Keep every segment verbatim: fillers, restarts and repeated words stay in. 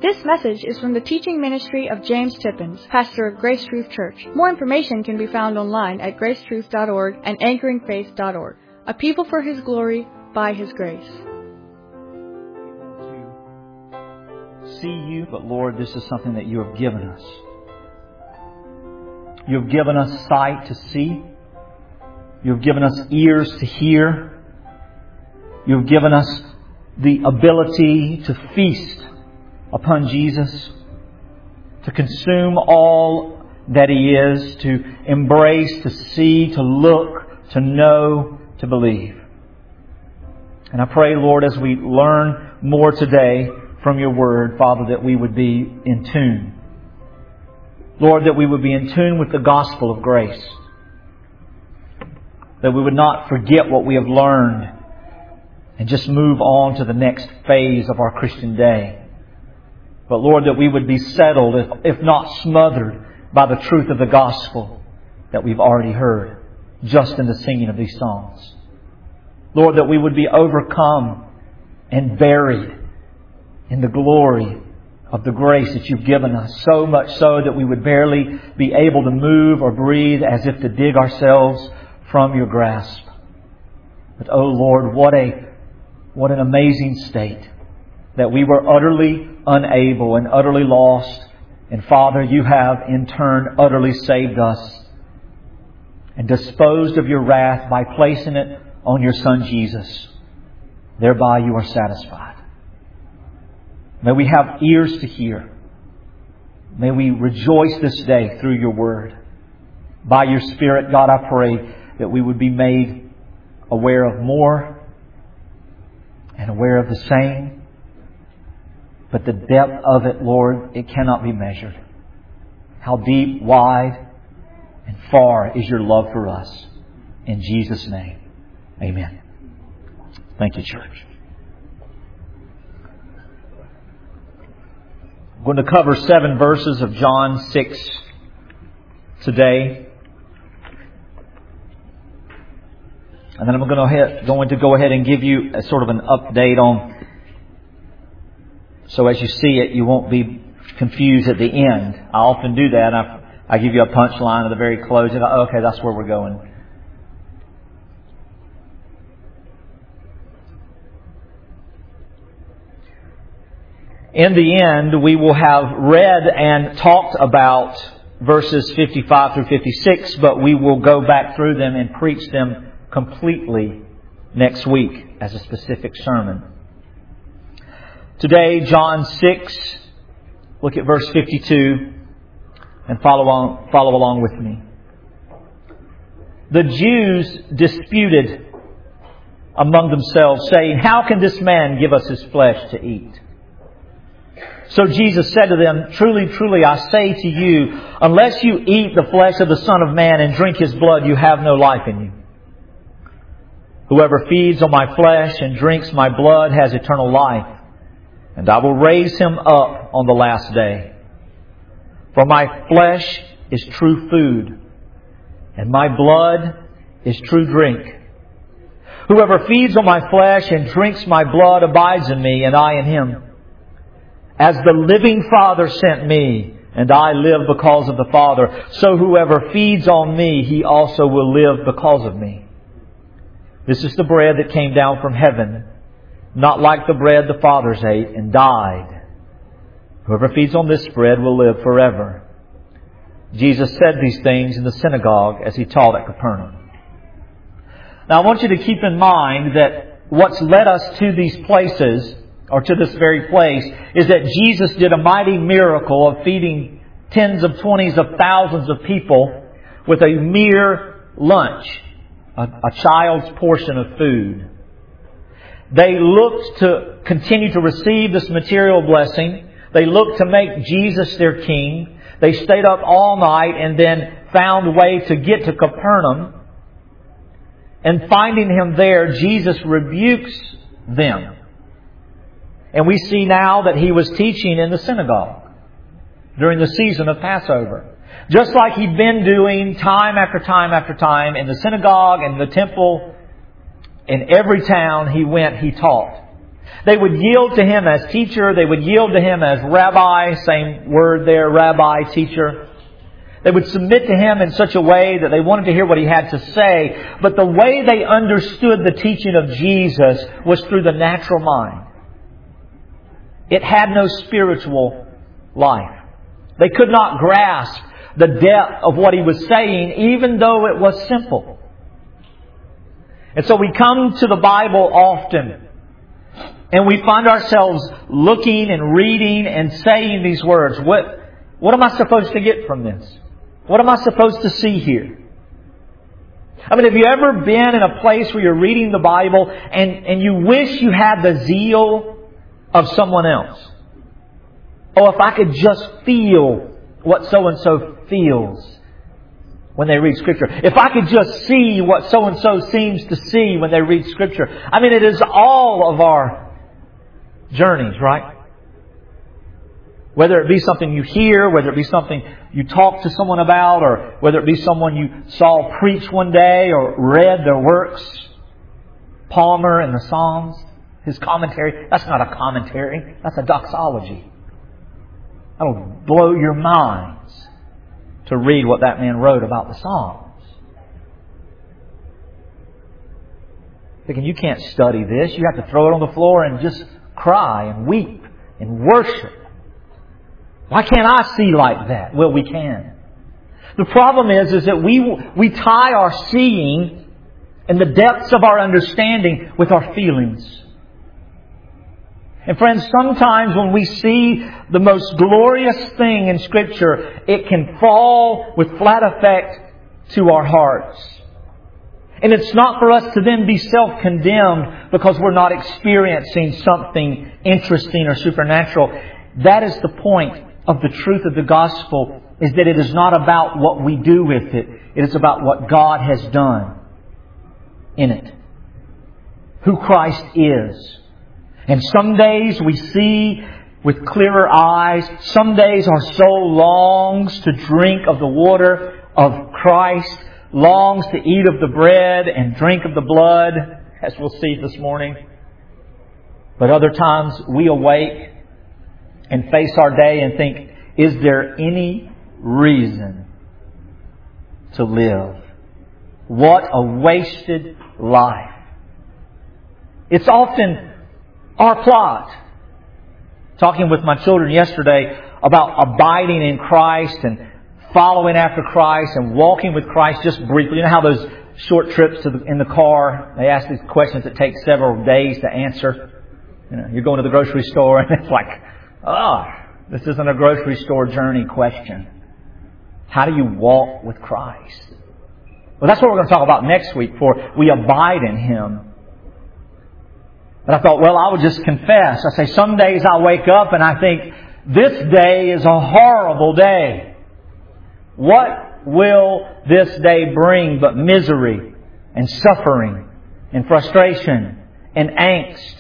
This message is from the teaching ministry of James Tippins, pastor of Grace Truth Church. More information can be found online at grace truth dot org and anchoring faith dot org. A people for His glory, by His grace. See you, but Lord, this is something that you have given us. You have given us sight to see. You have given us ears to hear. You have given us the ability to feast upon Jesus, to consume all that He is, to embrace, to see, to look, to know, to believe. And I pray, Lord, as we learn more today from Your Word, Father, that we would be in tune. Lord, that we would be in tune with the gospel of grace. That we would not forget what we have learned and just move on to the next phase of our Christian day. But Lord, that we would be settled, if, if not smothered, by the truth of the gospel that we've already heard just in the singing of these songs. Lord, that we would be overcome and buried in the glory of the grace that You've given us, so much so that we would barely be able to move or breathe, as if to dig ourselves from Your grasp. But oh Lord, what a what an amazing state that we were utterly unable and utterly lost. And Father, You have in turn utterly saved us and disposed of Your wrath by placing it on Your Son Jesus. Thereby You are satisfied. May we have ears to hear. May we rejoice this day through Your Word. By Your Spirit, God, I pray that we would be made aware of more and aware of the same. But the depth of it, Lord, it cannot be measured. How deep, wide, and far is Your love for us. In Jesus' name, amen. Thank you, church. I'm going to cover seven verses of John six today. And then I'm going to, going to go ahead and give you a sort of an update on, so as you see it, you won't be confused at the end. I often do that. I, I give you a punchline at the very close. And I, okay, that's where we're going. In the end, we will have read and talked about verses fifty-five through fifty-six, but we will go back through them and preach them completely next week as a specific sermon. Today, John six, look at verse fifty-two and follow on, follow along with me. The Jews disputed among themselves, saying, "How can this man give us His flesh to eat?" So Jesus said to them, "Truly, truly, I say to you, unless you eat the flesh of the Son of Man and drink His blood, you have no life in you. Whoever feeds on my flesh and drinks my blood has eternal life, and I will raise him up on the last day. For my flesh is true food, and my blood is true drink. Whoever feeds on my flesh and drinks my blood abides in me, and I in him. As the living Father sent me, and I live because of the Father, so whoever feeds on me, he also will live because of me. This is the bread that came down from heaven, not like the bread the fathers ate and died. Whoever feeds on this bread will live forever." Jesus said these things in the synagogue as He taught at Capernaum. Now I want you to keep in mind that what's led us to these places, or to this very place, is that Jesus did a mighty miracle of feeding tens of twenties of thousands of people with a mere lunch, a, a child's portion of food. They looked to continue to receive this material blessing. They looked to make Jesus their king. They stayed up all night and then found a way to get to Capernaum. And finding Him there, Jesus rebukes them. And we see now that He was teaching in the synagogue during the season of Passover. Just like He'd been doing time after time after time in the synagogue and the temple. In every town He went, He taught. They would yield to Him as teacher. They would yield to Him as rabbi. Same word there, rabbi, teacher. They would submit to Him in such a way that they wanted to hear what He had to say. But the way they understood the teaching of Jesus was through the natural mind. It had no spiritual life. They could not grasp the depth of what He was saying, even though it was simple. And so we come to the Bible often, and we find ourselves looking and reading and saying these words. What, what am I supposed to get from this? What am I supposed to see here? I mean, have you ever been in a place where you're reading the Bible and, and you wish you had the zeal of someone else? Oh, if I could just feel what so-and-so feels when they read Scripture. If I could just see what so-and-so seems to see when they read Scripture. I mean, it is all of our journeys, right? Whether it be something you hear, whether it be something you talk to someone about, or whether it be someone you saw preach one day or read their works. Palmer and the Psalms, his commentary. That's not a commentary. That's a doxology. That'll blow your minds to read what that man wrote about the Psalms. Thinking you can't study this. You have to throw it on the floor and just cry and weep and worship. Why can't I see like that? Well, we can. The problem is, is that we, we tie our seeing and the depths of our understanding with our feelings. And friends, sometimes when we see the most glorious thing in Scripture, it can fall with flat effect to our hearts. And it's not for us to then be self-condemned because we're not experiencing something interesting or supernatural. That is the point of the truth of the gospel, is that it is not about what we do with it. It is about what God has done in it. Who Christ is. And some days we see with clearer eyes. Some days our soul longs to drink of the water of Christ, longs to eat of the bread and drink of the blood, as we'll see this morning. But other times we awake and face our day and think, is there any reason to live? What a wasted life. It's often our plot. Talking with my children yesterday about abiding in Christ and following after Christ and walking with Christ just briefly. You know how those short trips to the, in the car, they ask these questions that take several days to answer. You know, you're going to the grocery store and it's like, oh, this isn't a grocery store journey question. How do you walk with Christ? Well, that's what we're going to talk about next week, for we abide in Him. But I thought, well, I would just confess. I say, some days I wake up and I think, this day is a horrible day. What will this day bring but misery and suffering and frustration and angst?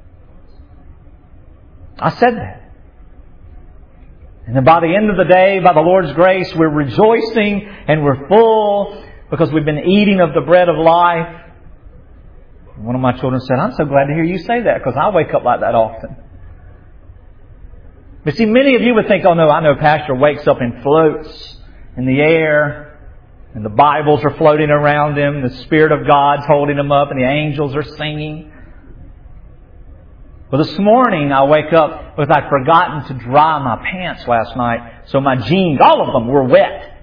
I said that. And then by the end of the day, by the Lord's grace, we're rejoicing and we're full because we've been eating of the bread of life. One of my children said, I'm so glad to hear you say that because I wake up like that often. But see, many of you would think, oh no, I know Pastor wakes up and floats in the air and the Bibles are floating around him. The Spirit of God's holding him up and the angels are singing. Well, this morning I wake up because I'd forgotten to dry my pants last night. So my jeans, all of them, were wet.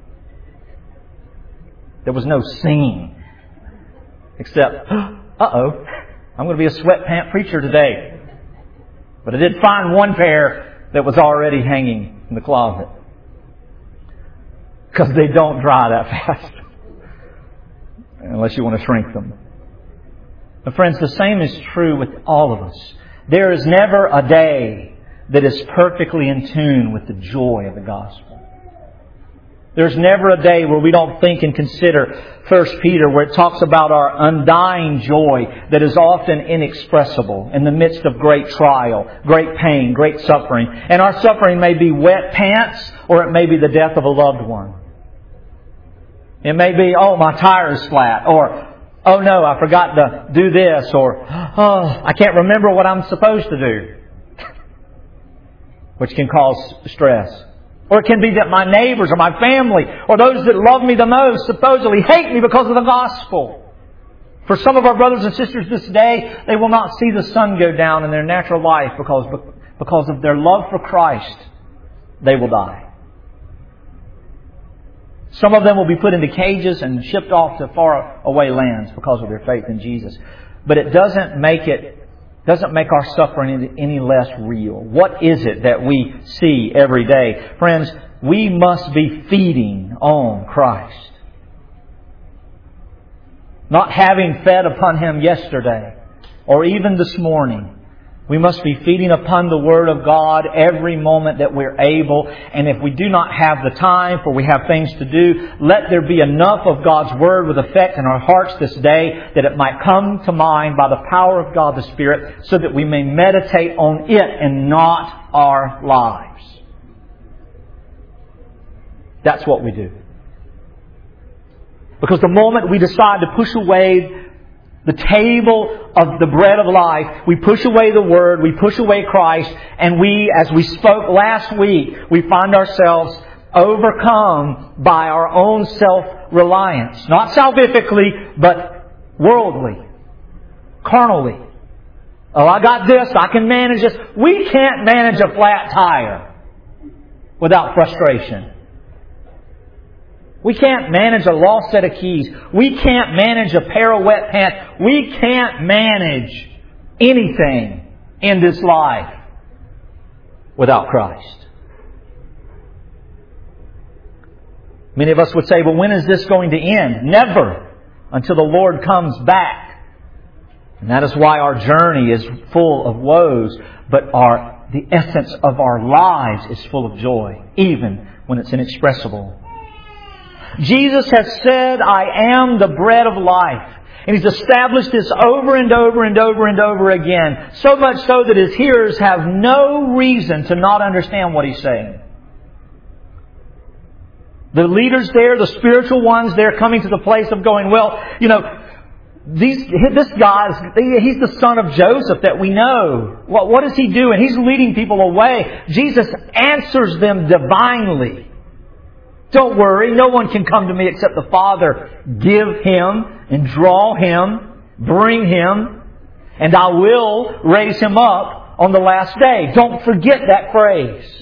There was no singing. Except, uh-oh, I'm going to be a sweatpant preacher today. But I did find one pair that was already hanging in the closet. Because they don't dry that fast. Unless you want to shrink them. But friends, the same is true with all of us. There is never a day that is perfectly in tune with the joy of the gospel. There's never a day where we don't think and consider First Peter, where it talks about our undying joy that is often inexpressible in the midst of great trial, great pain, great suffering. And our suffering may be wet pants, or it may be the death of a loved one. It may be, oh, my tire is flat, or Oh no, I forgot to do this, or oh, I can't remember what I'm supposed to do, which can cause stress. Or it can be that my neighbors or my family or those that love me the most supposedly hate me because of the gospel. For some of our brothers and sisters this day, they will not see the sun go down in their natural life because, because of their love for Christ. They will die. Some of them will be put into cages and shipped off to far away lands because of their faith in Jesus. But it doesn't make it doesn't make our suffering any less real. What is it that we see every day? Friends, we must be feeding on Christ. Not having fed upon Him yesterday or even this morning. We must be feeding upon the Word of God every moment that we're able. And if we do not have the time, for we have things to do, let there be enough of God's Word with effect in our hearts this day that it might come to mind by the power of God the Spirit, so that we may meditate on it and not our lives. That's what we do. Because the moment we decide to push away the table of the bread of life, we push away the Word, we push away Christ, and we, as we spoke last week, we find ourselves overcome by our own self-reliance. Not salvifically, but worldly, carnally. Oh, I got this, I can manage this. We can't manage a flat tire without frustration. We can't manage a lost set of keys. We can't manage a pair of wet pants. We can't manage anything in this life without Christ. Many of us would say, well, when is this going to end? Never, until the Lord comes back. And that is why our journey is full of woes, but our the essence of our lives is full of joy, even when it's inexpressible. Jesus has said, I am the bread of life. And He's established this over and over and over and over again. So much so that His hearers have no reason to not understand what He's saying. The leaders there, the spiritual ones, they're coming to the place of going, well, you know, these, this guy, he's the son of Joseph that we know. What, what does he do? And he's leading people away. Jesus answers them divinely. Don't worry, no one can come to me except the Father give him and draw him, bring him, and I will raise him up on the last day. Don't forget that phrase.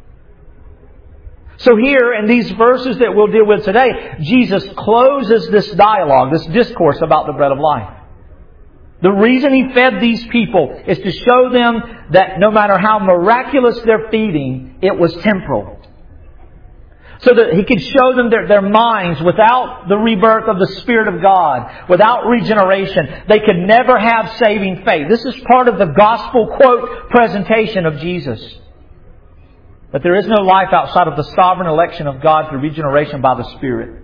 So here in these verses that we'll deal with today, Jesus closes this dialogue, this discourse about the bread of life. The reason He fed these people is to show them that no matter how miraculous their feeding, it was temporal. So that He could show them their, their minds without the rebirth of the Spirit of God, without regeneration, they could never have saving faith. This is part of the gospel quote presentation of Jesus. That there is no life outside of the sovereign election of God through regeneration by the Spirit.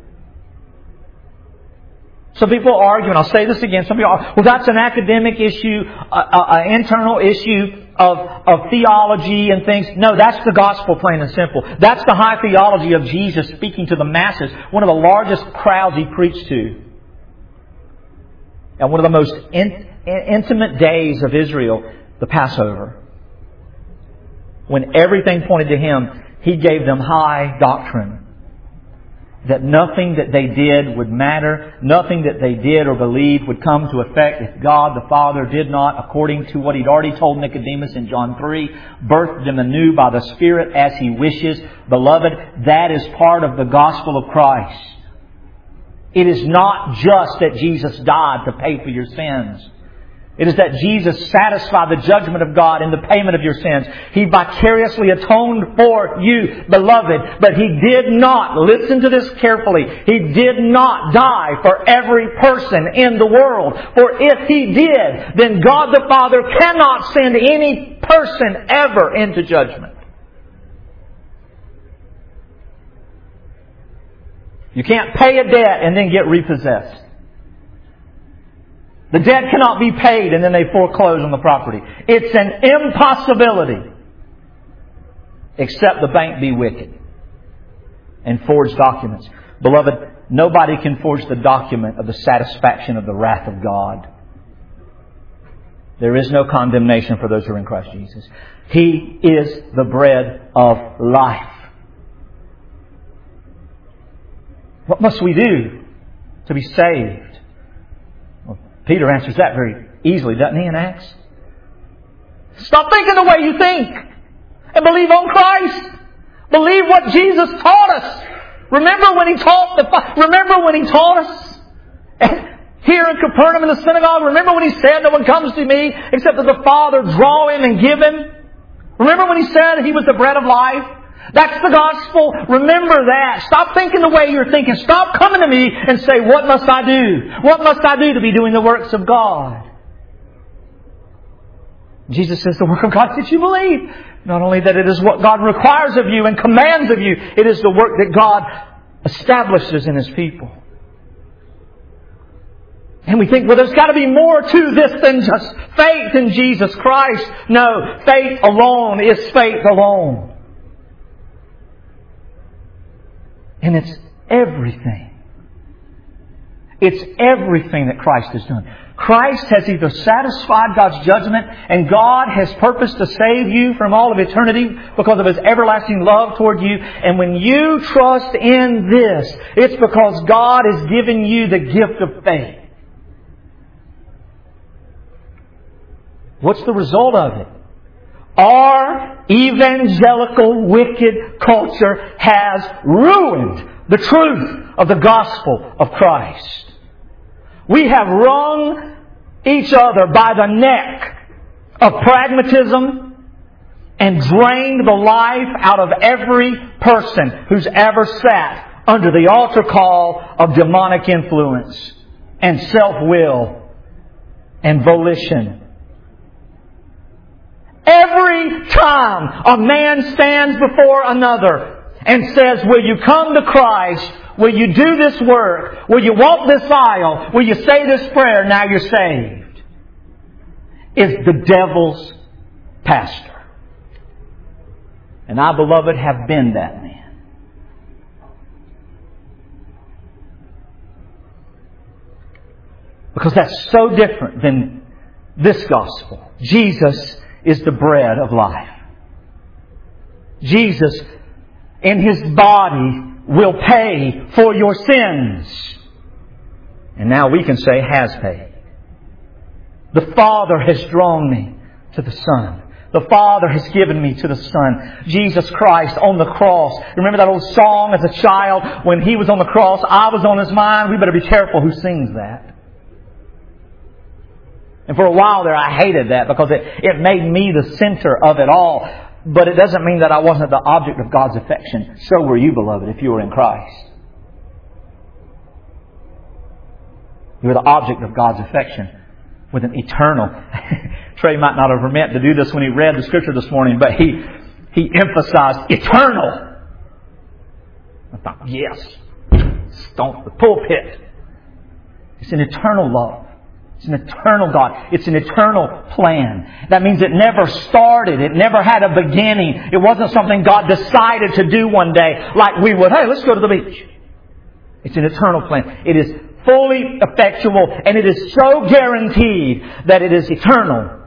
Some people argue, and I'll say this again, some people argue, well, that's an academic issue, an internal issue of, of theology and things. No, that's the gospel, plain and simple. That's the high theology of Jesus speaking to the masses. One of the largest crowds He preached to. And one of the most in, intimate days of Israel, the Passover. When everything pointed to Him, He gave them high doctrine. That nothing that they did would matter. Nothing that they did or believed would come to effect if God the Father did not, according to what He'd already told Nicodemus in John three, birth them anew by the Spirit as He wishes. Beloved, that is part of the gospel of Christ. It is not just that Jesus died to pay for your sins. It is that Jesus satisfied the judgment of God in the payment of your sins. He vicariously atoned for you, beloved. But He did not, listen to this carefully, He did not die for every person in the world. For if He did, then God the Father cannot send any person ever into judgment. You can't pay a debt and then get repossessed. The debt cannot be paid and then they foreclose on the property. It's an impossibility. Except the bank be wicked and forge documents. Beloved, nobody can forge the document of the satisfaction of the wrath of God. There is no condemnation for those who are in Christ Jesus. He is the bread of life. What must we do to be saved? Well, Peter answers that very easily, doesn't he, in Acts? Stop thinking the way you think and believe on Christ. Believe what Jesus taught us. Remember when He taught the, remember when He taught us here in Capernaum in the synagogue? Remember when He said, no one comes to me except that the Father draw him and give him? Remember when He said He was the bread of life? That's the gospel. Remember that. Stop thinking the way you're thinking. Stop coming to me and say, what must I do? What must I do to be doing the works of God? Jesus says the work of God is that you believe. Not only that it is what God requires of you and commands of you, it is the work that God establishes in His people. And we think, well, there's got to be more to this than just faith in Jesus Christ. No, faith alone is faith alone. And it's everything. It's everything that Christ has done. Christ has either satisfied God's judgment, and God has purposed to save you from all of eternity because of His everlasting love toward you. And when you trust in this, it's because God has given you the gift of faith. What's the result of it? Our evangelical wicked culture has ruined the truth of the gospel of Christ. We have wrung each other by the neck of pragmatism and drained the life out of every person who's ever sat under the altar call of demonic influence and self-will and volition. Every time a man stands before another and says, will you come to Christ? Will you do this work? Will you walk this aisle? Will you say this prayer? Now you're saved. Is the devil's pastor. And I, beloved, have been that man. Because that's so different than this gospel. Jesus is the bread of life. Jesus, in His body, will pay for your sins. And now we can say, has paid. The Father has drawn me to the Son. The Father has given me to the Son. Jesus Christ on the cross. Remember that old song as a child? When He was on the cross, I was on His mind. We better be careful who sings that. And for a while there, I hated that because it, it made me the center of it all. But it doesn't mean that I wasn't the object of God's affection. So were you, beloved, if you were in Christ. You were the object of God's affection with an eternal. Trey might not have meant to do this when he read the Scripture this morning, but he, he emphasized eternal. I thought, yes, stomp the pulpit. It's an eternal love. It's an eternal God. It's an eternal plan. That means it never started. It never had a beginning. It wasn't something God decided to do one day like we would. Hey, let's go to the beach. It's an eternal plan. It is fully effectual, and it is so guaranteed that it is eternal.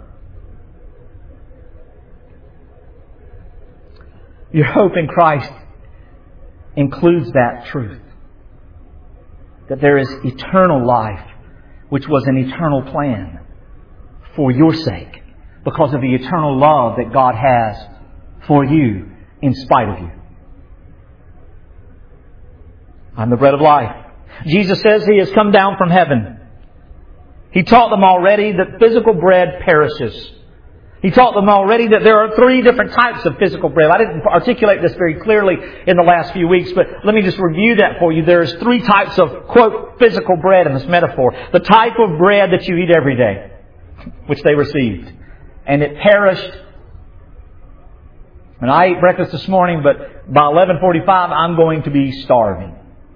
Your hope in Christ includes that truth. That there is eternal life, which was an eternal plan for your sake, because of the eternal love that God has for you in spite of you. I'm the bread of life. Jesus says He has come down from heaven. He taught them already that physical bread perishes. He taught them already that there are three different types of physical bread. I didn't articulate this very clearly in the last few weeks, but let me just review that for you. There's three types of, quote, physical bread in this metaphor. The type of bread that you eat every day, which they received. And it perished. And I ate breakfast this morning, but by eleven forty-five I'm going to be starving.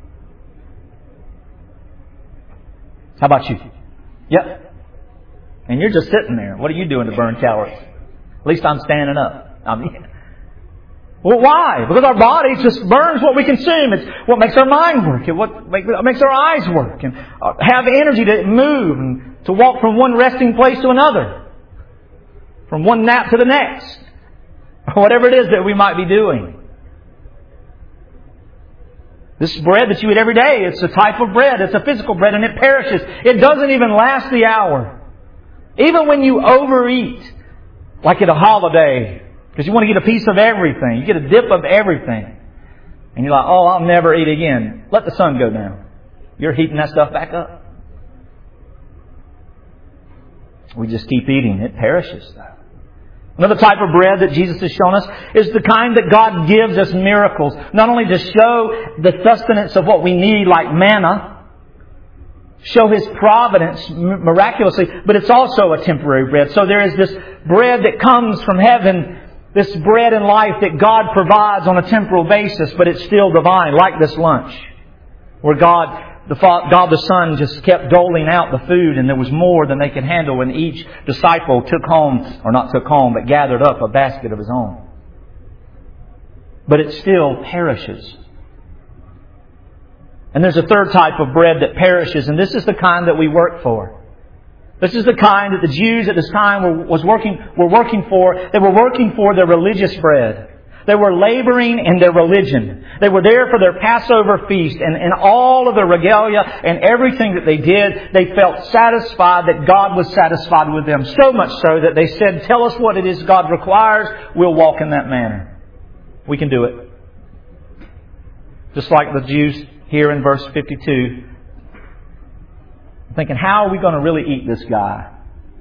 How about you? Yep. And you're just sitting there. What are you doing to burn calories? At least I'm standing up. I mean, Well, why? Because our body just burns what we consume. It's what makes our mind work. It's what makes our eyes work and have energy to move and to walk from one resting place to another. From one nap to the next. Whatever it is that we might be doing. This bread that you eat every day, it's a type of bread. It's a physical bread and it perishes. It doesn't even last the hour. Even when you overeat, like at a holiday, because you want to get a piece of everything. You get a dip of everything. And you're like, oh, I'll never eat again. Let the sun go down. You're heating that stuff back up. We just keep eating. It perishes. Another type of bread that Jesus has shown us is the kind that God gives us miracles. Not only to show the sustenance of what we need, like manna, show His providence miraculously, but it's also a temporary bread. So there is this bread that comes from heaven, this bread in life that God provides on a temporal basis, but it's still divine, like this lunch, where God the Father, God the Son just kept doling out the food, and there was more than they could handle, and each disciple took home, or not took home, but gathered up a basket of his own. But it still perishes. And there's a third type of bread that perishes, and this is the kind that we work for. This is the kind that the Jews at this time were, was working, were working for. They were working for their religious bread. They were laboring in their religion. They were there for their Passover feast, and in all of their regalia and everything that they did, they felt satisfied that God was satisfied with them. So much so that they said, tell us what it is God requires, we'll walk in that manner. We can do it. Just like the Jews here in verse fifty-two, thinking, how are we going to really eat this guy?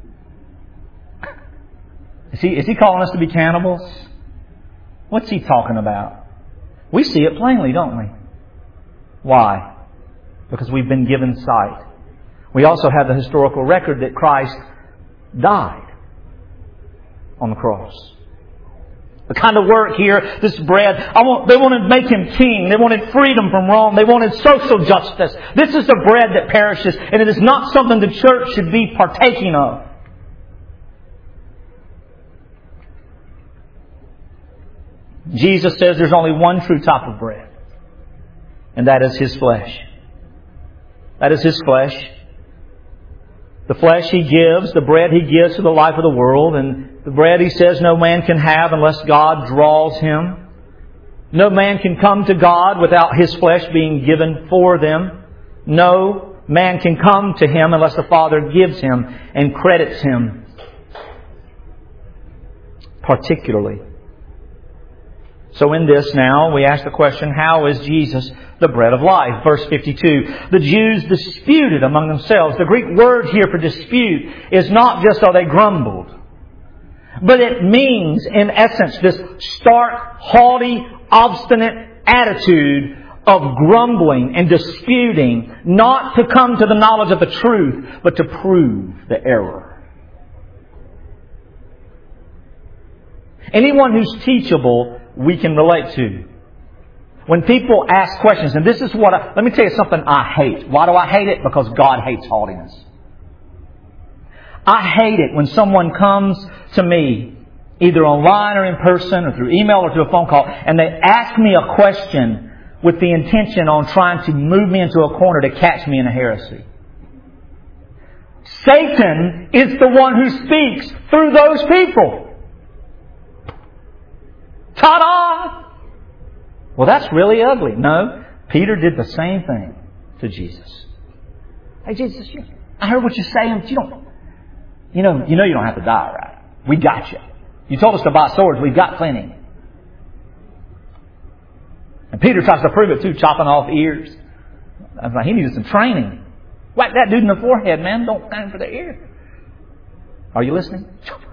Is he, is he calling us to be cannibals? What's he talking about? We see it plainly, don't we? Why? Because we've been given sight. We also have the historical record that Christ died on the cross. The kind of work here, this bread, I want, they wanted to make Him king. They wanted freedom from Rome. They wanted social justice. This is the bread that perishes, and it is not something the church should be partaking of. Jesus says there's only one true type of bread, and that is His flesh. That is His flesh. The flesh He gives, the bread He gives to the life of the world, and the bread He says no man can have unless God draws him. No man can come to God without His flesh being given for them. No man can come to Him unless the Father gives him and credits him particularly. So in this now, we ask the question, how is Jesus the bread of life? Verse fifty-two, the Jews disputed among themselves. The Greek word here for dispute is not just, oh, they grumbled. But it means, in essence, this stark, haughty, obstinate attitude of grumbling and disputing, not to come to the knowledge of the truth, but to prove the error. Anyone who's teachable, we can relate to. When people ask questions, and this is what I, let me tell you something I hate. Why do I hate it? Because God hates haughtiness. I hate it when someone comes to me, either online or in person or through email or through a phone call, and they ask me a question with the intention on trying to move me into a corner to catch me in a heresy. Satan is the one who speaks through those people. Ta-da! Well, that's really ugly. No, Peter did the same thing to Jesus. Hey, Jesus, you, I heard what you're saying, but you don't, you know, you know you don't have to die, right? We got you. You told us to buy swords. We've got plenty. And Peter tries to prove it too, chopping off ears. I was like, he needed some training. Whack that dude in the forehead, man. Don't stand for the ear. Are you listening?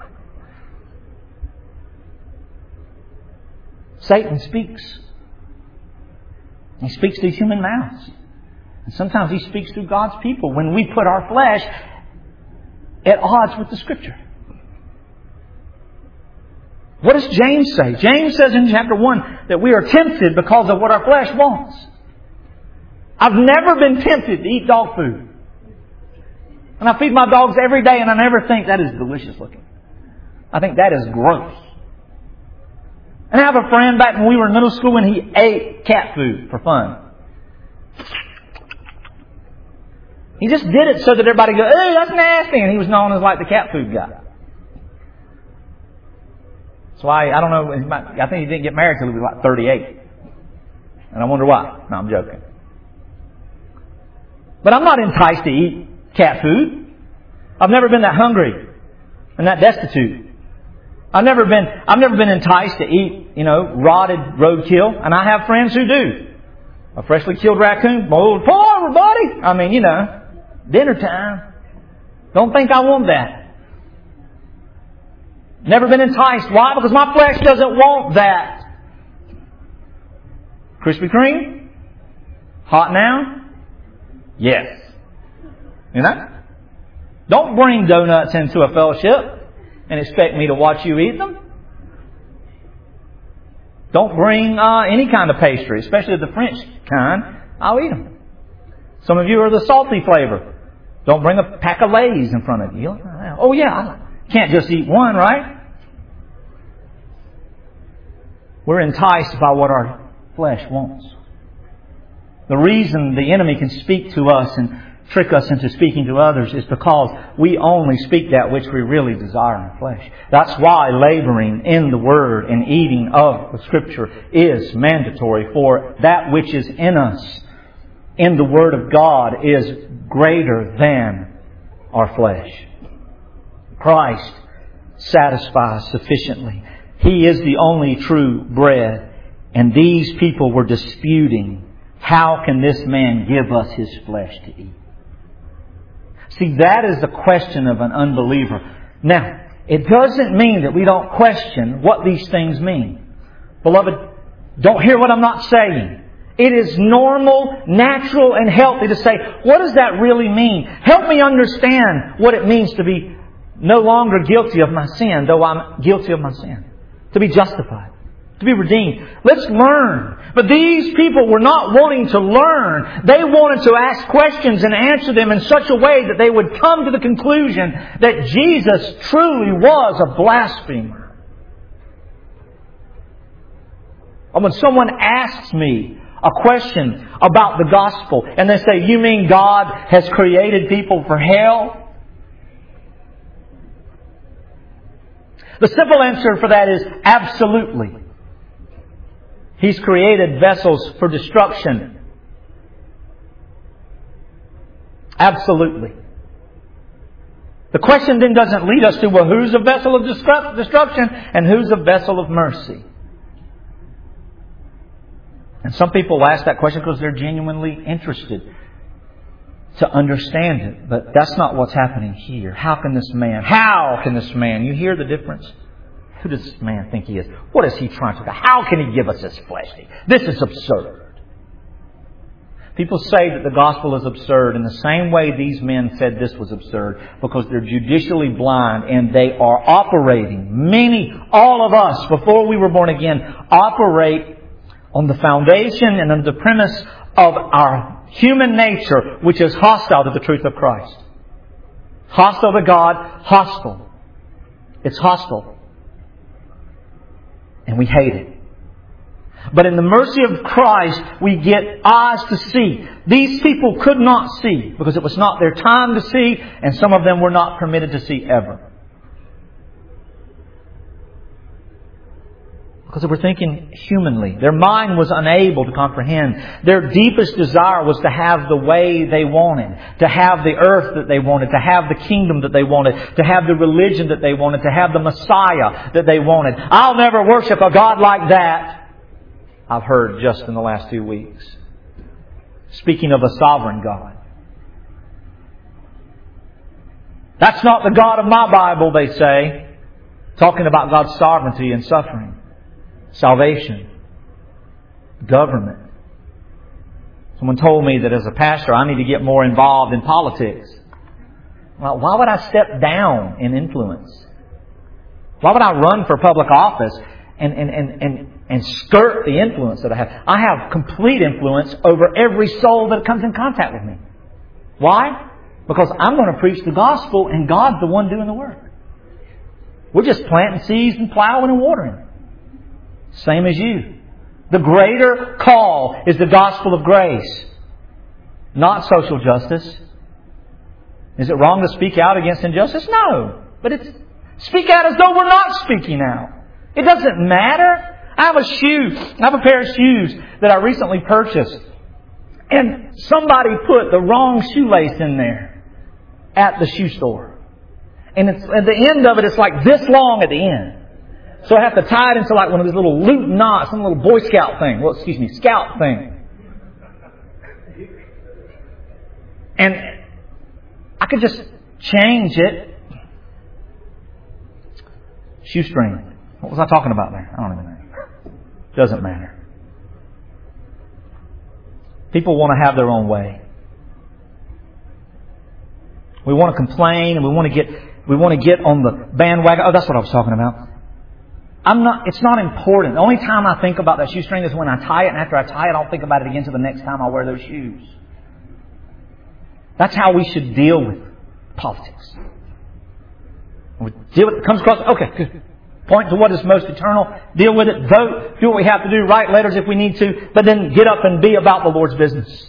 Satan speaks. He speaks through human mouths. And sometimes he speaks through God's people when we put our flesh at odds with the Scripture. What does James say? James says in chapter one that we are tempted because of what our flesh wants. I've never been tempted to eat dog food. And I feed my dogs every day and I never think that is delicious looking. I think that is gross. And I have a friend back when we were in middle school and he ate cat food for fun. He just did it so that everybody goes, "Hey, that's nasty," and he was known as like the cat food guy. So I, I don't know, I think he didn't get married until he was like thirty-eight. And I wonder why. No, I'm joking. But I'm not enticed to eat cat food. I've never been that hungry and that destitute. I've never been, I've never been enticed to eat, you know, rotted roadkill. And I have friends who do. A freshly killed raccoon, oh, pour everybody. I mean, you know, dinner time. Don't think I want that. Never been enticed. Why? Because my flesh doesn't want that. Krispy Kreme? Hot now? Yes. You know? Don't bring donuts into a fellowship and expect me to watch you eat them. Don't bring uh, any kind of pastry, especially the French kind. I'll eat them. Some of you are the salty flavor. Don't bring a pack of Lay's in front of you. Oh yeah, I can't just eat one, right? We're enticed by what our flesh wants. The reason the enemy can speak to us and trick us into speaking to others is because we only speak that which we really desire in our flesh. That's why laboring in the Word and eating of the Scripture is mandatory, for that which is in us, in the Word of God, is greater than our flesh. Christ satisfies sufficiently. He is the only true bread. And these people were disputing, how can this man give us his flesh to eat? See, that is the question of an unbeliever. Now, it doesn't mean that we don't question what these things mean. Beloved, don't hear what I'm not saying. It is normal, natural, and healthy to say, what does that really mean? Help me understand what it means to be no longer guilty of my sin, though I'm guilty of my sin. To be justified. To be redeemed. Let's learn. But these people were not wanting to learn. They wanted to ask questions and answer them in such a way that they would come to the conclusion that Jesus truly was a blasphemer. And when someone asks me a question about the gospel and they say, "You mean God has created people for hell?" The simple answer for that is absolutely. He's created vessels for destruction. Absolutely. The question then doesn't lead us to, well, who's a vessel of destruction and who's a vessel of mercy? And some people ask that question because they're genuinely interested to understand it. But that's not what's happening here. How can this man, how can this man, you hear the difference? Who does this man think he is? What is he trying to do? How can he give us his flesh? This is absurd. People say that the gospel is absurd in the same way these men said this was absurd, because they're judicially blind and they are operating. Many, all of us, before we were born again, operate on the foundation and on the premise of our human nature, which is hostile to the truth of Christ. Hostile to God, hostile. It's hostile. And we hate it. But in the mercy of Christ, we get eyes to see. These people could not see because it was not their time to see, and some of them were not permitted to see ever. Because they were thinking humanly. Their mind was unable to comprehend. Their deepest desire was to have the way they wanted. To have the earth that they wanted. To have the kingdom that they wanted. To have the religion that they wanted. To have the Messiah that they wanted. I'll never worship a God like that, I've heard just in the last few weeks. Speaking of a sovereign God. That's not the God of my Bible, they say. Talking about God's sovereignty and suffering. Salvation. Government. Someone told me that as a pastor I need to get more involved in politics. Well, why would I step down in influence? Why would I run for public office and, and, and, and, and skirt the influence that I have? I have complete influence over every soul that comes in contact with me. Why? Because I'm going to preach the gospel and God's the one doing the work. We're just planting seeds and plowing and watering. Same as you. The greater call is the gospel of grace, not social justice. Is it wrong to speak out against injustice? No. But it's speak out as though we're not speaking out. It doesn't matter. I have a shoe. I have a pair of shoes that I recently purchased. And somebody put the wrong shoelace in there at the shoe store. And it's, at the end of it, it's like this long at the end. So I have to tie it into like one of these little loop knots, some little Boy Scout thing. Well, excuse me, Scout thing. And I could just change it. Shoestring. What was I talking about there? I don't even know. Doesn't matter. People want to have their own way. We want to complain and we want to get we want to get on the bandwagon. Oh, that's what I was talking about. I'm not. It's not important. The only time I think about that shoestring is when I tie it, and after I tie it, I don't think about it again until the next time I wear those shoes. That's how we should deal with politics. We deal with it. Comes across. Okay, good. Point to what is most eternal. Deal with it. Vote. Do what we have to do. Write letters if we need to. But then get up and be about the Lord's business.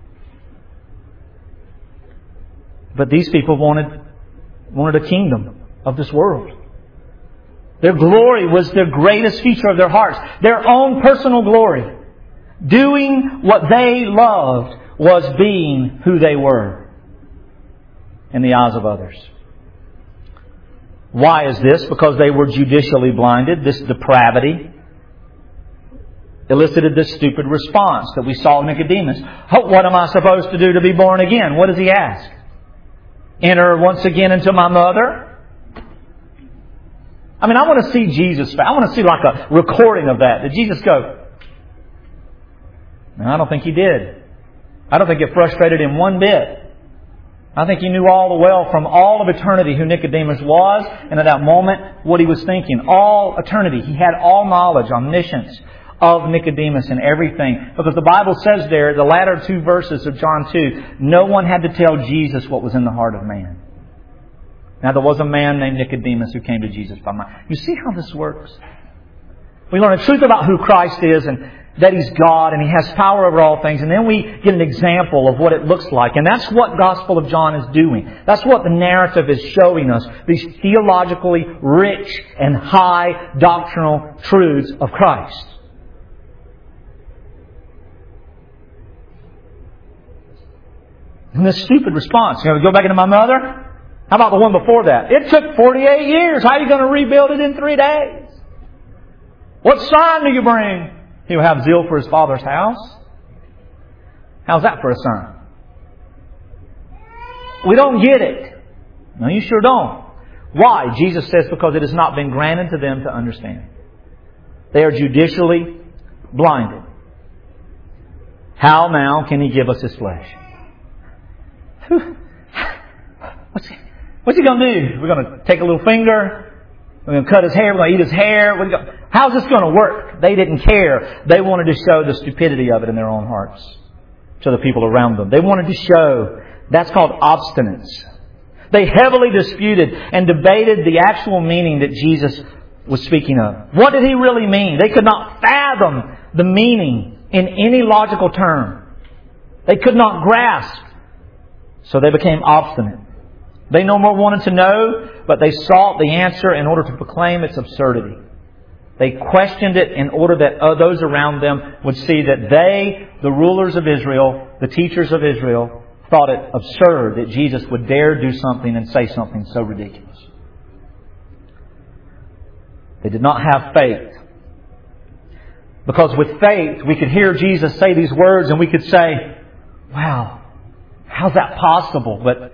But these people wanted wanted a kingdom of this world. Their glory was their greatest feature of their hearts. Their own personal glory. Doing what they loved was being who they were in the eyes of others. Why is this? Because they were judicially blinded. This depravity elicited this stupid response that we saw in Nicodemus. Oh, what am I supposed to do to be born again? What does he ask? Enter once again into my mother? I mean, I want to see Jesus. I want to see like a recording of that. Did Jesus go? No, I don't think he did. I don't think it frustrated him one bit. I think he knew all the well from all of eternity who Nicodemus was, and at that moment what he was thinking. All eternity. He had all knowledge, omniscience of Nicodemus and everything. Because the Bible says there, the latter two verses of John two, no one had to tell Jesus what was in the heart of man. Now there was a man named Nicodemus who came to Jesus by mind. You see how this works? We learn the truth about who Christ is and that He's God and He has power over all things. And then we get an example of what it looks like. And that's what Gospel of John is doing. That's what the narrative is showing us. These theologically rich and high doctrinal truths of Christ. And this stupid response, you know, go back into my mother? How about the one before that? It took forty-eight years. How are you going to rebuild it in three days? What sign do you bring? He'll have zeal for his father's house. How's that for a sign? We don't get it. No, you sure don't. Why? Jesus says because it has not been granted to them to understand. They are judicially blinded. How now can He give us His flesh? What's he, what's he going to do? We're going to take a little finger. We're going to cut his hair. We're going to eat his hair. What go, how's this going to work? They didn't care. They wanted to show the stupidity of it in their own hearts to the people around them. They wanted to show. That's called obstinance. They heavily disputed and debated the actual meaning that Jesus was speaking of. What did He really mean? They could not fathom the meaning in any logical term. They could not grasp. So they became obstinate. They no more wanted to know, but they sought the answer in order to proclaim its absurdity. They questioned it in order that uh, those around them would see that they, the rulers of Israel, the teachers of Israel, thought it absurd that Jesus would dare do something and say something so ridiculous. They did not have faith. Because with faith, we could hear Jesus say these words and we could say, wow, how's that possible? But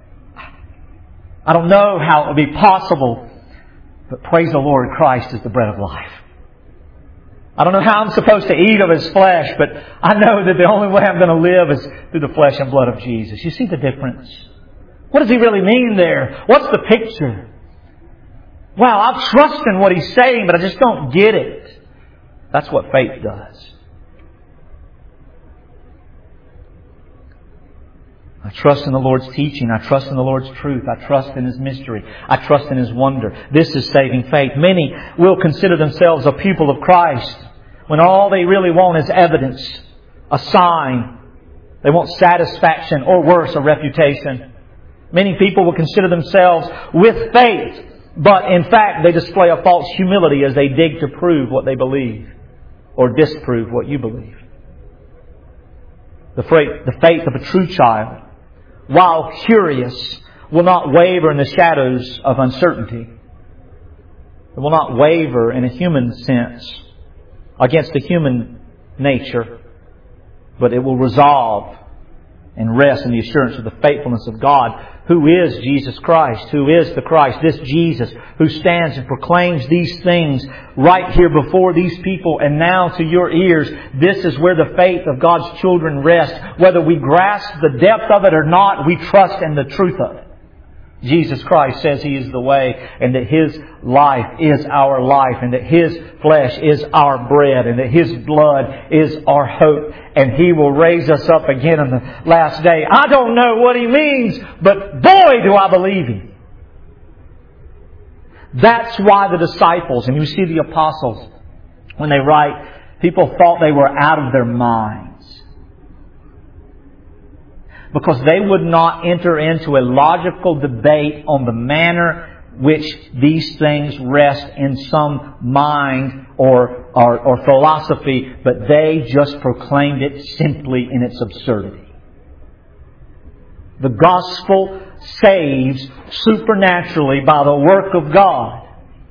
I don't know how it would be possible. But praise the Lord, Christ is the bread of life. I don't know how I'm supposed to eat of His flesh, but I know that the only way I'm going to live is through the flesh and blood of Jesus. You see the difference? What does He really mean there? What's the picture? Wow, I trust in what He's saying, but I just don't get it. That's what faith does. I trust in the Lord's teaching. I trust in the Lord's truth. I trust in His mystery. I trust in His wonder. This is saving faith. Many will consider themselves a pupil of Christ when all they really want is evidence, a sign. They want satisfaction or worse, a reputation. Many people will consider themselves with faith, but in fact they display a false humility as they dig to prove what they believe or disprove what you believe. The faith of a true child, while curious, will not waver in the shadows of uncertainty. It will not waver in a human sense against the human nature, but it will resolve and rest in the assurance of the faithfulness of God, who is Jesus Christ, who is the Christ, this Jesus, who stands and proclaims these things right here before these people and now to your ears. This is where the faith of God's children rests. Whether we grasp the depth of it or not, we trust in the truth of it. Jesus Christ says He is the way, and that His life is our life, and that His flesh is our bread, and that His blood is our hope, and He will raise us up again on the last day. I don't know what He means, but boy do I believe Him. That's why the disciples, and you see the apostles, when they write, people thought they were out of their minds. Because they would not enter into a logical debate on the manner which these things rest in some mind or, or, or philosophy, but they just proclaimed it simply in its absurdity. The gospel saves supernaturally by the work of God.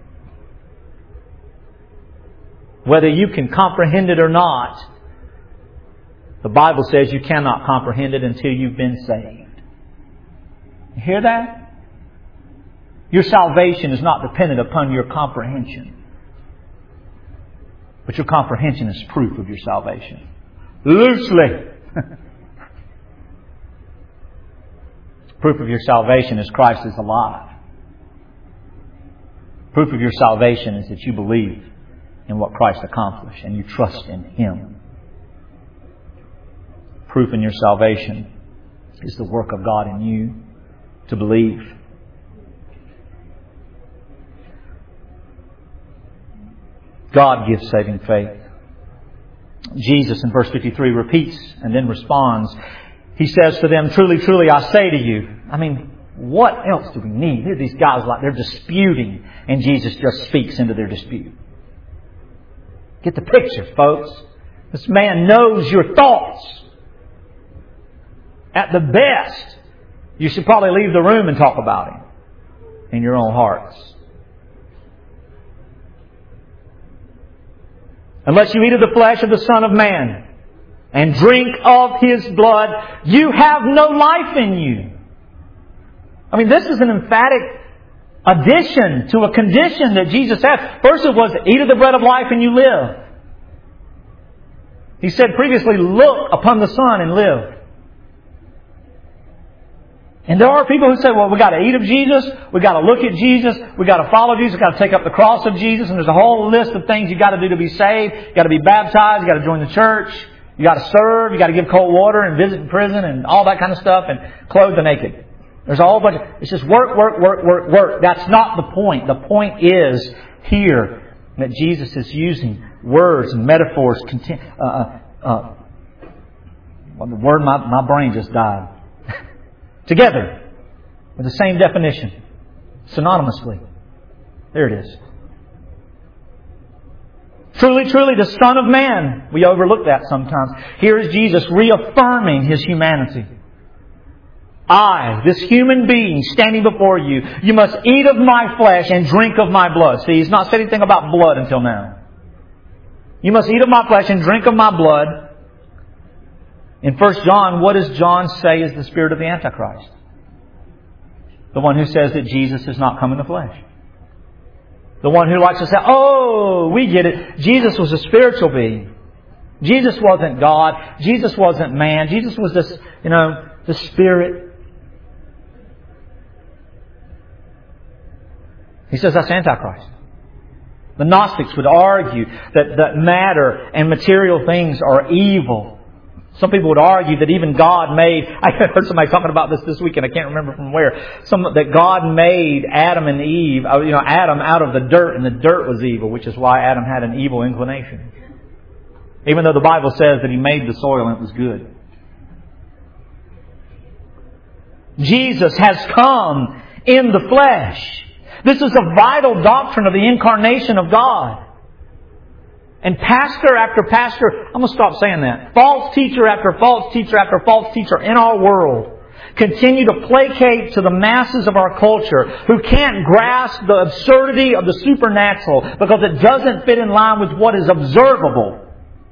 Whether you can comprehend it or not, the Bible says you cannot comprehend it until you've been saved. You hear that? Your salvation is not dependent upon your comprehension. But your comprehension is proof of your salvation. Loosely. Proof of your salvation is Christ is alive. Proof of your salvation is that you believe in what Christ accomplished and you trust in Him. Proof in your salvation is the work of God in you to believe. God gives saving faith. Jesus in verse fifty-three repeats and then responds. He says to them, "Truly, truly, I say to you." I mean, what else do we need? Here are these guys like they're disputing, and Jesus just speaks into their dispute. Get the picture, folks. This man knows your thoughts. At the best, you should probably leave the room and talk about Him in your own hearts. Unless you eat of the flesh of the Son of Man and drink of His blood, you have no life in you. I mean, this is an emphatic addition to a condition that Jesus had. First it was, eat of the bread of life and you live. He said previously, look upon the Son and live. And there are people who say, well, we've got to eat of Jesus, we've got to look at Jesus, we've got to follow Jesus, we've got to take up the cross of Jesus, and there's a whole list of things you've got to do to be saved. You've got to be baptized, you've got to join the church, you've got to serve, you've got to give cold water and visit in prison and all that kind of stuff, and clothe the naked. There's a whole bunch of, it's just work, work, work, work, work. That's not the point. The point is here that Jesus is using words and metaphors. Uh, uh, uh, well, the word, my, my brain just died. Together, with the same definition, synonymously. There it is. Truly, truly, the Son of Man. We overlook that sometimes. Here is Jesus reaffirming His humanity. I, this human being standing before you, you must eat of my flesh and drink of my blood. See, He's not said anything about blood until now. You must eat of my flesh and drink of my blood. In First John, what does John say is the spirit of the Antichrist? The one who says that Jesus has not come in the flesh. The one who likes to say, oh, we get it. Jesus was a spiritual being. Jesus wasn't God. Jesus wasn't man. Jesus was this, you know, the Spirit. He says that's Antichrist. The Gnostics would argue that, that matter and material things are evil. Some people would argue that even God made, I heard somebody talking about this this weekend, I can't remember from where, some, that God made Adam and Eve, you know, Adam out of the dirt, and the dirt was evil, which is why Adam had an evil inclination. Even though the Bible says that He made the soil and it was good. Jesus has come in the flesh. This is a vital doctrine of the incarnation of God. And pastor after pastor, I'm going to stop saying that. False teacher after false teacher after false teacher in our world continue to placate to the masses of our culture who can't grasp the absurdity of the supernatural because it doesn't fit in line with what is observable.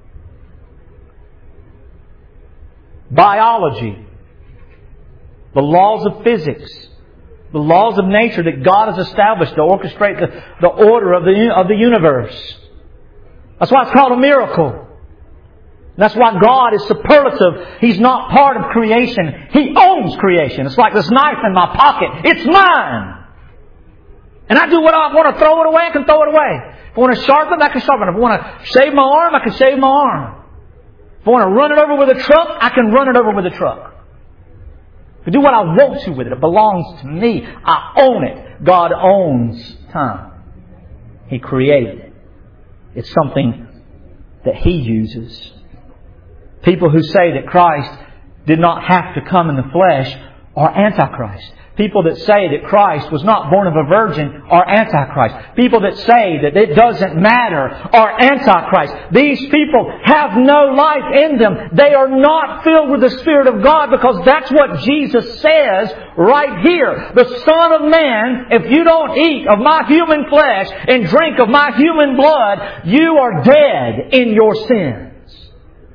Biology, the laws of physics, the laws of nature that God has established to orchestrate the, the order of the, of the universe. That's why it's called a miracle. That's why God is superlative. He's not part of creation. He owns creation. It's like this knife in my pocket. It's mine. And I do what I want to throw it away, I can throw it away. If I want to sharpen it, I can sharpen it. If I want to shave my arm, I can shave my arm. If I want to run it over with a truck, I can run it over with a truck. I do what I want to with it. It belongs to me. I own it. God owns time. He created it. It's something that He uses. People who say that Christ did not have to come in the flesh are Antichrist. People that say that Christ was not born of a virgin are Antichrist. People that say that it doesn't matter are Antichrist. These people have no life in them. They are not filled with the Spirit of God because that's what Jesus says right here. The Son of Man, if you don't eat of my human flesh and drink of my human blood, you are dead in your sins.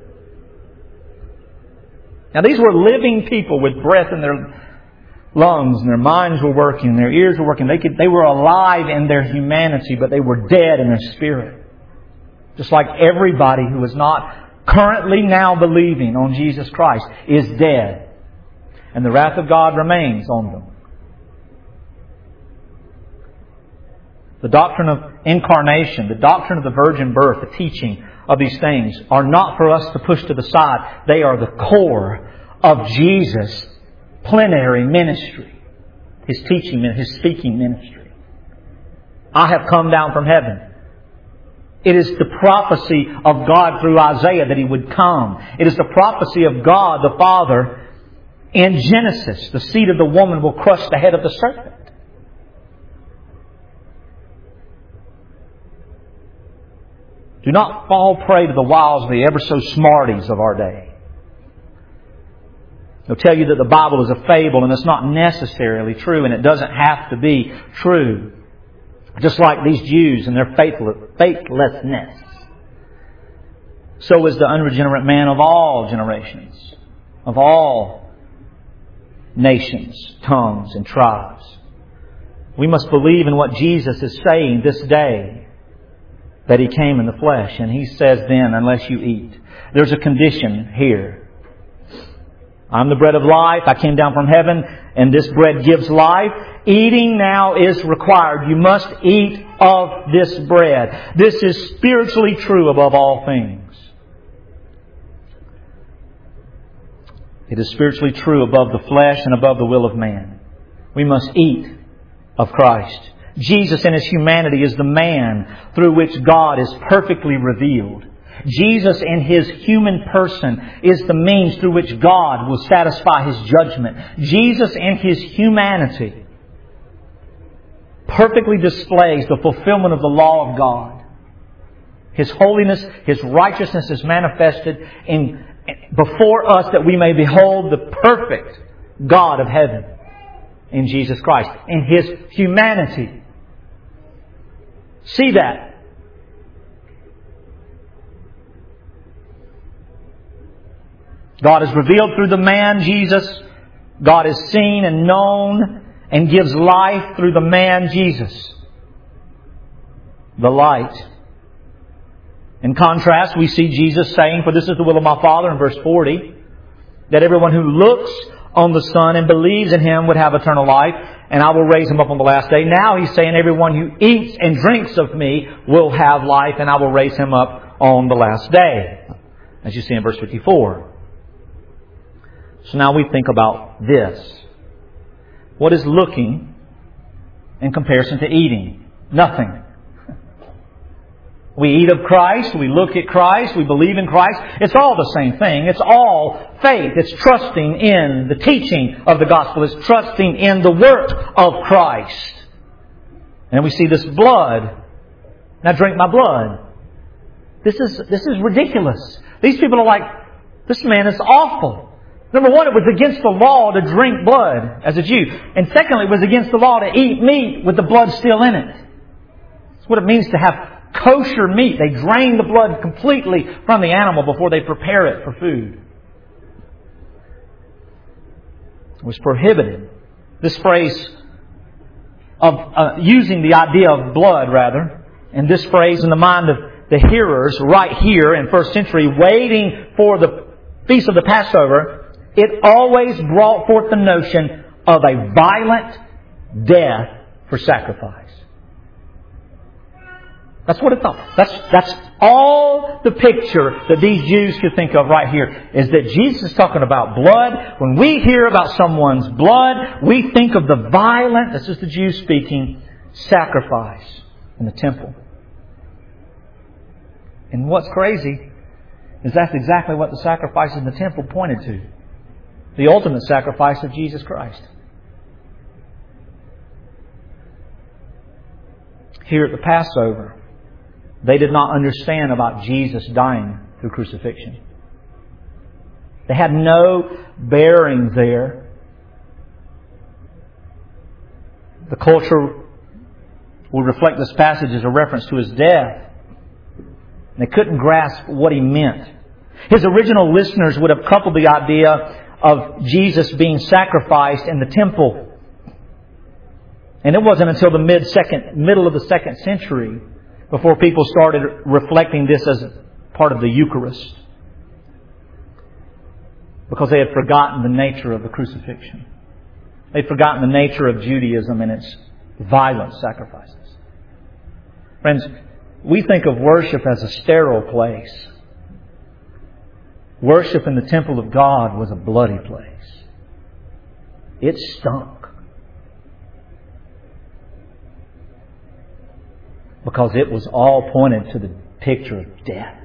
Now these were living people with breath in their lungs, and their minds were working, and their ears were working. They could, they were alive in their humanity, but they were dead in their spirit. Just like everybody who is not currently now believing on Jesus Christ is dead. And the wrath of God remains on them. The doctrine of incarnation, the doctrine of the virgin birth, the teaching of these things are not for us to push to the side. They are the core of Jesus' plenary ministry, His teaching, His speaking ministry. I have come down from heaven. It is the prophecy of God through Isaiah that He would come. It is the prophecy of God the Father in Genesis. The seed of the woman will crush the head of the serpent. Do not fall prey to the wiles of the ever so smarties of our day. They'll tell you that the Bible is a fable and it's not necessarily true, and it doesn't have to be true. Just like these Jews and their faithlessness. So is the unregenerate man of all generations, of all nations, tongues, and tribes. We must believe in what Jesus is saying this day, that He came in the flesh. And He says then, unless you eat. There's a condition here. I'm the bread of life. I came down from heaven, and this bread gives life. Eating now is required. You must eat of this bread. This is spiritually true above all things. It is spiritually true above the flesh and above the will of man. We must eat of Christ. Jesus in His humanity is the man through which God is perfectly revealed. Jesus in His human person is the means through which God will satisfy His judgment. Jesus in His humanity perfectly displays the fulfillment of the law of God. His holiness, His righteousness is manifested in before us that we may behold the perfect God of heaven in Jesus Christ, in His humanity. See that. God is revealed through the man, Jesus. God is seen and known and gives life through the man, Jesus. The light. In contrast, we see Jesus saying, "For this is the will of my Father," in verse forty, that everyone who looks on the Son and believes in Him would have eternal life, and I will raise him up on the last day. Now He's saying everyone who eats and drinks of me will have life, and I will raise him up on the last day. As you see in verse fifty-four. So now we think about this. What is looking in comparison to eating? Nothing. We eat of Christ, we look at Christ, we believe in Christ. It's all the same thing. It's all faith. It's trusting in the teaching of the gospel. It's trusting in the work of Christ. And we see this blood. Now drink my blood. This is, this is ridiculous. These people are like, this man is awful. Number one, it was against the law to drink blood as a Jew. And secondly, it was against the law to eat meat with the blood still in it. That's what it means to have kosher meat. They drain the blood completely from the animal before they prepare it for food. It was prohibited. This phrase of uh, using the idea of blood, rather, and this phrase in the mind of the hearers right here in first century, waiting for the feast of the Passover, it always brought forth the notion of a violent death for sacrifice. That's what it thought. That's, that's all the picture that these Jews could think of right here, is that Jesus is talking about blood. When we hear about someone's blood, we think of the violent, this is the Jews speaking, sacrifice in the temple. And what's crazy is that's exactly what the sacrifice in the temple pointed to. The ultimate sacrifice of Jesus Christ. Here at the Passover, they did not understand about Jesus dying through crucifixion. They had no bearing there. The culture will reflect this passage as a reference to His death. They couldn't grasp what He meant. His original listeners would have coupled the idea of Jesus being sacrificed in the temple. And it wasn't until the mid-second, middle of the second century before people started reflecting this as part of the Eucharist. Because they had forgotten the nature of the crucifixion. They'd forgotten the nature of Judaism and its violent sacrifices. Friends, we think of worship as a sterile place. Worship in the temple of God was a bloody place. It stunk. Because it was all pointed to the picture of death.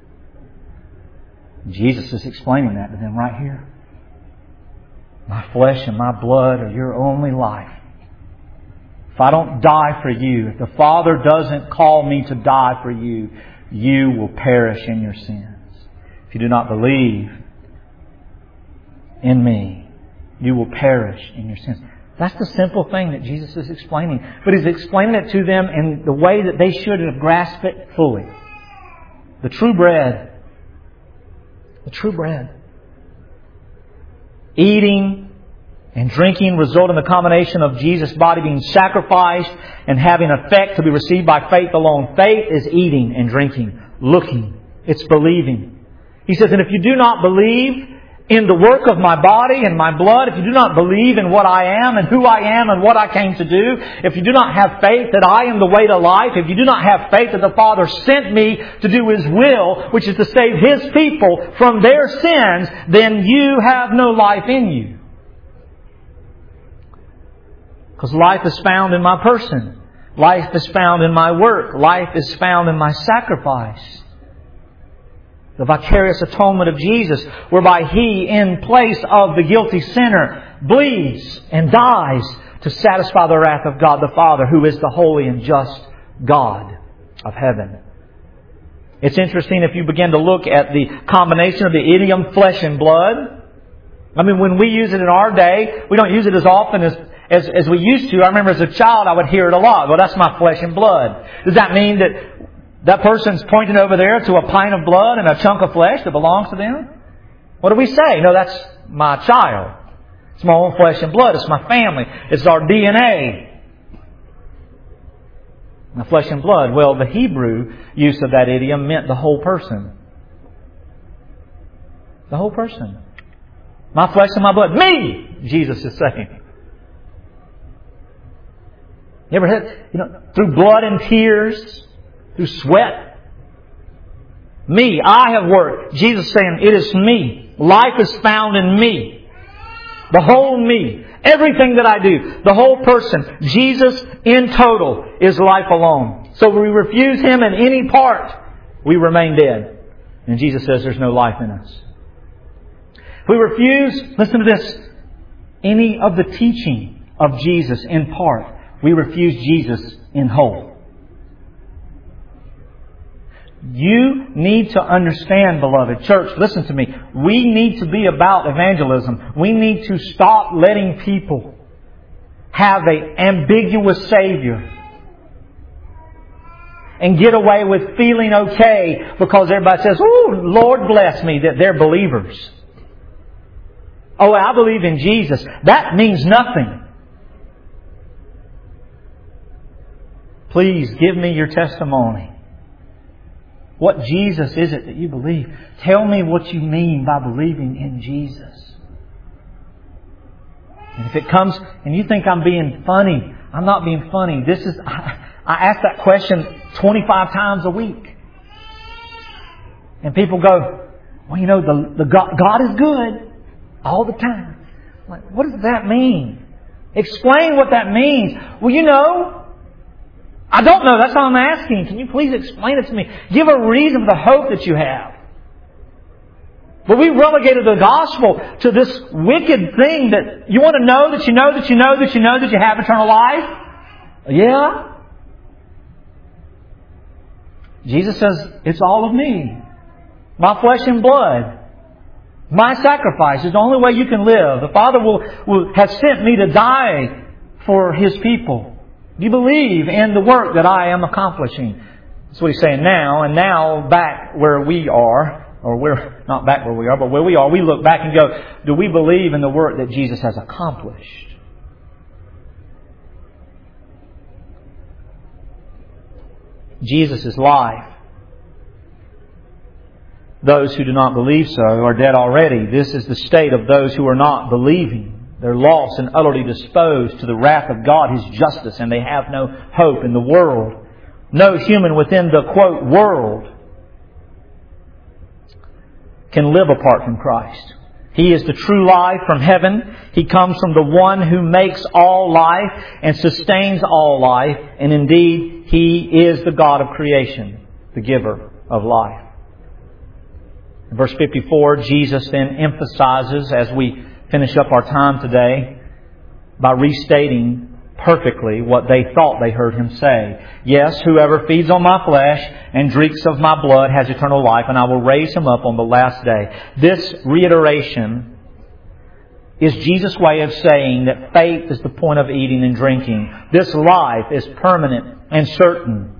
Jesus is explaining that to them right here. My flesh and my blood are your only life. If I don't die for you, if the Father doesn't call me to die for you, you will perish in your sins. If you do not believe in me, you will perish in your sins. That's the simple thing that Jesus is explaining. But He's explaining it to them in the way that they should have grasped it fully. The true bread. The true bread. Eating and drinking result in the combination of Jesus' body being sacrificed and having effect to be received by faith alone. Faith is eating and drinking, looking. It's believing. He says, and if you do not believe in the work of my body and my blood, if you do not believe in what I am and who I am and what I came to do, if you do not have faith that I am the way to life, if you do not have faith that the Father sent me to do His will, which is to save His people from their sins, then you have no life in you. Because life is found in my person. Life is found in my work. Life is found in my sacrifice. The vicarious atonement of Jesus, whereby He, in place of the guilty sinner, bleeds and dies to satisfy the wrath of God the Father, who is the holy and just God of heaven. It's interesting if you begin to look at the combination of the idiom flesh and blood. I mean, when we use it in our day, we don't use it as often as, as, as we used to. I remember as a child, I would hear it a lot. Well, that's my flesh and blood. Does that mean that that person's pointing over there to a pint of blood and a chunk of flesh that belongs to them? What do we say? No, that's my child. It's my own flesh and blood. It's my family. It's our D N A. My flesh and blood. Well, the Hebrew use of that idiom meant the whole person. The whole person. My flesh and my blood. Me! Jesus is saying. You ever had, you know, through blood and tears, through sweat. Me, I have worked. Jesus saying, it is me. Life is found in me. The whole me. Everything that I do. The whole person. Jesus in total is life alone. So we refuse Him in any part, we remain dead. And Jesus says there's no life in us. If we refuse, listen to this, any of the teaching of Jesus in part, we refuse Jesus in whole. You need to understand, beloved church, listen to me. We need to be about evangelism. We need to stop letting people have an ambiguous Savior and get away with feeling okay because everybody says, "Oh, Lord bless me," that they're believers. Oh, I believe in Jesus. That means nothing. Please give me your testimony. What Jesus is it that you believe? Tell me what you mean by believing in Jesus. And if it comes and you think I'm being funny, I'm not being funny. This is, I, I ask that question twenty-five times a week. And people go, well, you know, the, the God, God is good all the time. I'm like, what does that mean? Explain what that means. Well, you know, I don't know. That's all I'm asking. Can you please explain it to me? Give a reason for the hope that you have. But we relegated the gospel to this wicked thing that you want to know that you know that you know that you know that you have eternal life. Yeah. Jesus says, it's all of me. My flesh and blood. My sacrifice is the only way you can live. The Father will, will has sent me to die for His people. Do you believe in the work that I am accomplishing? That's what He's saying now. And now back where we are, or we're not back where we are, but where we are, we look back and go, do we believe in the work that Jesus has accomplished? Jesus is life. Those who do not believe so are dead already. This is the state of those who are not believing. They're lost and utterly disposed to the wrath of God, His justice, and they have no hope in the world. No human within the, quote, world can live apart from Christ. He is the true life from heaven. He comes from the one who makes all life and sustains all life. And indeed, He is the God of creation, the giver of life. In verse fifty-four, Jesus then emphasizes, as we finish up our time today, by restating perfectly what they thought they heard Him say. Yes, whoever feeds on my flesh and drinks of my blood has eternal life, and I will raise him up on the last day. This reiteration is Jesus' way of saying that faith is the point of eating and drinking. This life is permanent and certain.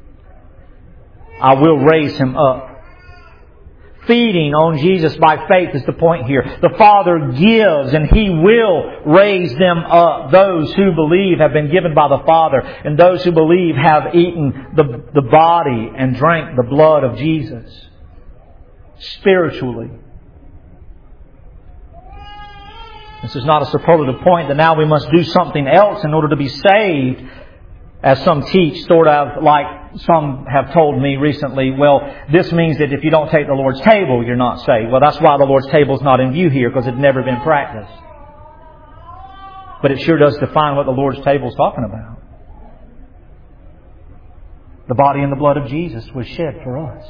I will raise him up. Feeding on Jesus by faith is the point here. The Father gives and He will raise them up. Those who believe have been given by the Father, and those who believe have eaten the, the body and drank the blood of Jesus. Spiritually. This is not a superlative point that now we must do something else in order to be saved. As some teach, sort of like some have told me recently, well, this means that if you don't take the Lord's table, you're not saved. Well, that's why the Lord's table is not in view here, because it's never been practiced. But it sure does define what the Lord's table is talking about. The body and the blood of Jesus was shed for us.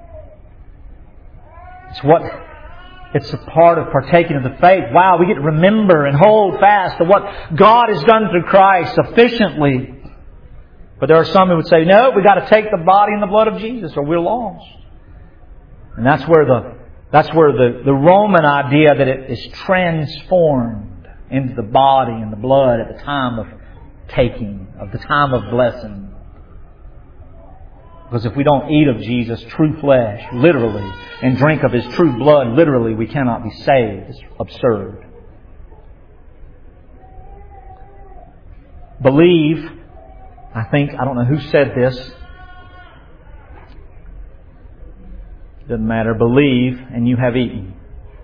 It's what, it's a part of partaking of the faith. Wow, we get to remember and hold fast to what God has done through Christ sufficiently. But there are some who would say, no, we've got to take the body and the blood of Jesus or we're lost. And that's where the that's where the, the Roman idea that it is transformed into the body and the blood at the time of taking, of the time of blessing. Because if we don't eat of Jesus' true flesh, literally, and drink of His true blood, literally, we cannot be saved. It's absurd. Believe, I think, I don't know who said this. Doesn't matter. Believe and you have eaten.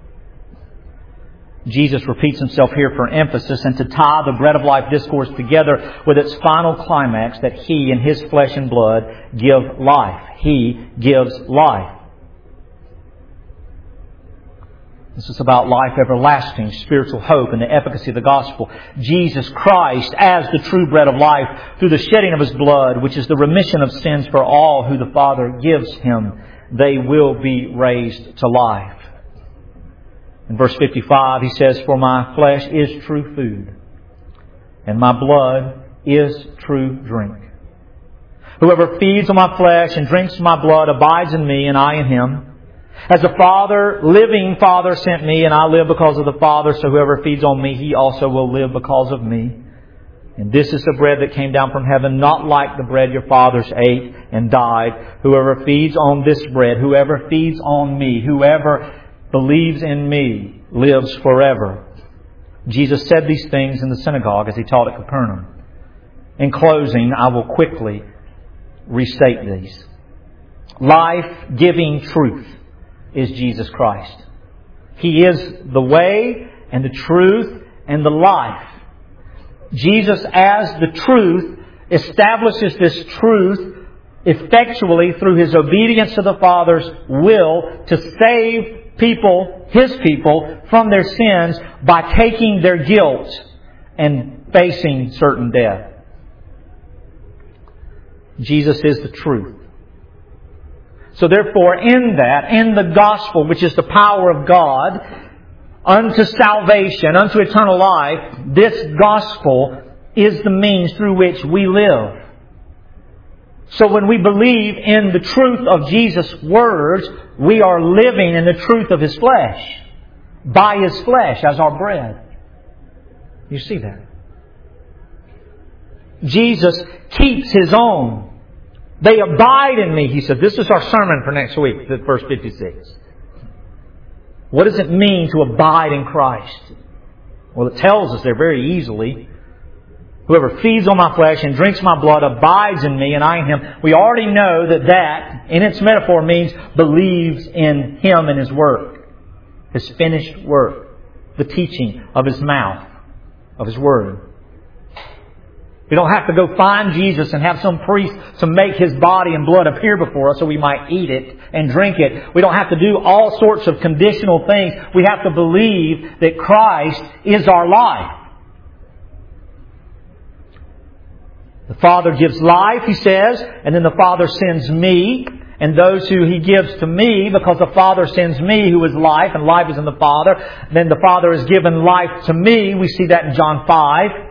Jesus repeats Himself here for emphasis and to tie the bread of life discourse together with its final climax that He and His flesh and blood give life. He gives life. This is about life everlasting, spiritual hope, and the efficacy of the gospel. Jesus Christ as the true bread of life through the shedding of His blood, which is the remission of sins for all who the Father gives Him. They will be raised to life. In verse fifty-five, He says, "For my flesh is true food, and my blood is true drink. Whoever feeds on my flesh and drinks my blood abides in me, and I in him. As the Father, living Father, sent me, and I live because of the Father, so whoever feeds on me, he also will live because of me. And this is the bread that came down from heaven, not like the bread your fathers ate and died. Whoever feeds on this bread, whoever feeds on me, whoever believes in me, lives forever." Jesus said these things in the synagogue as He taught at Capernaum. In closing, I will quickly restate these. Life-giving truth is Jesus Christ. He is the way and the truth and the life. Jesus, as the truth, establishes this truth effectually through His obedience to the Father's will to save people, His people, from their sins by taking their guilt and facing certain death. Jesus is the truth. So therefore, in that, in the gospel, which is the power of God, unto salvation, unto eternal life, this gospel is the means through which we live. So when we believe in the truth of Jesus' words, we are living in the truth of His flesh, by His flesh as our bread. You see that? Jesus keeps His own. They abide in me, He said. This is our sermon for next week, verse fifty-six. What does it mean to abide in Christ? Well, it tells us there very easily. Whoever feeds on my flesh and drinks my blood abides in me and I in him. We already know that that, in its metaphor, means believes in Him and His work. His finished work. The teaching of His mouth, of His word. We don't have to go find Jesus and have some priest to make His body and blood appear before us so we might eat it and drink it. We don't have to do all sorts of conditional things. We have to believe that Christ is our life. The Father gives life, He says, and then the Father sends me. And those who He gives to me, because the Father sends me, who is life, and life is in the Father. Then the Father has given life to me. We see that in John five.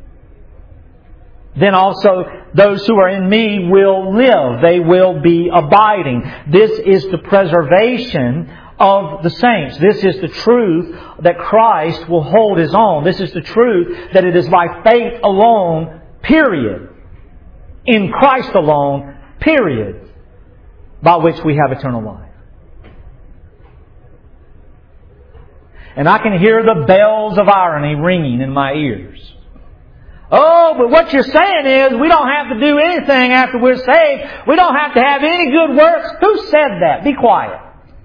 Then also those who are in me will live. They will be abiding. This is the preservation of the saints. This is the truth that Christ will hold His own. This is the truth that it is by faith alone, period. In Christ alone, period. By which we have eternal life. And I can hear the bells of irony ringing in my ears. Oh, but what you're saying is we don't have to do anything after we're saved. We don't have to have any good works. Who said that? Be quiet.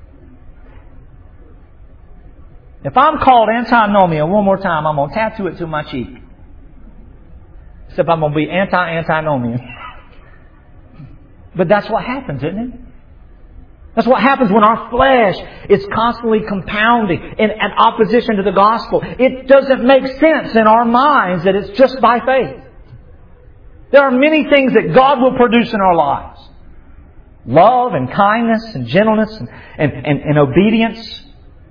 If I'm called antinomian one more time, I'm going to tattoo it to my cheek. Except I'm going to be anti-antinomian. But that's what happens, isn't it? That's what happens when our flesh is constantly compounding in, in opposition to the gospel. It doesn't make sense in our minds that it's just by faith. There are many things that God will produce in our lives. Love and kindness and gentleness and, and, and, and obedience.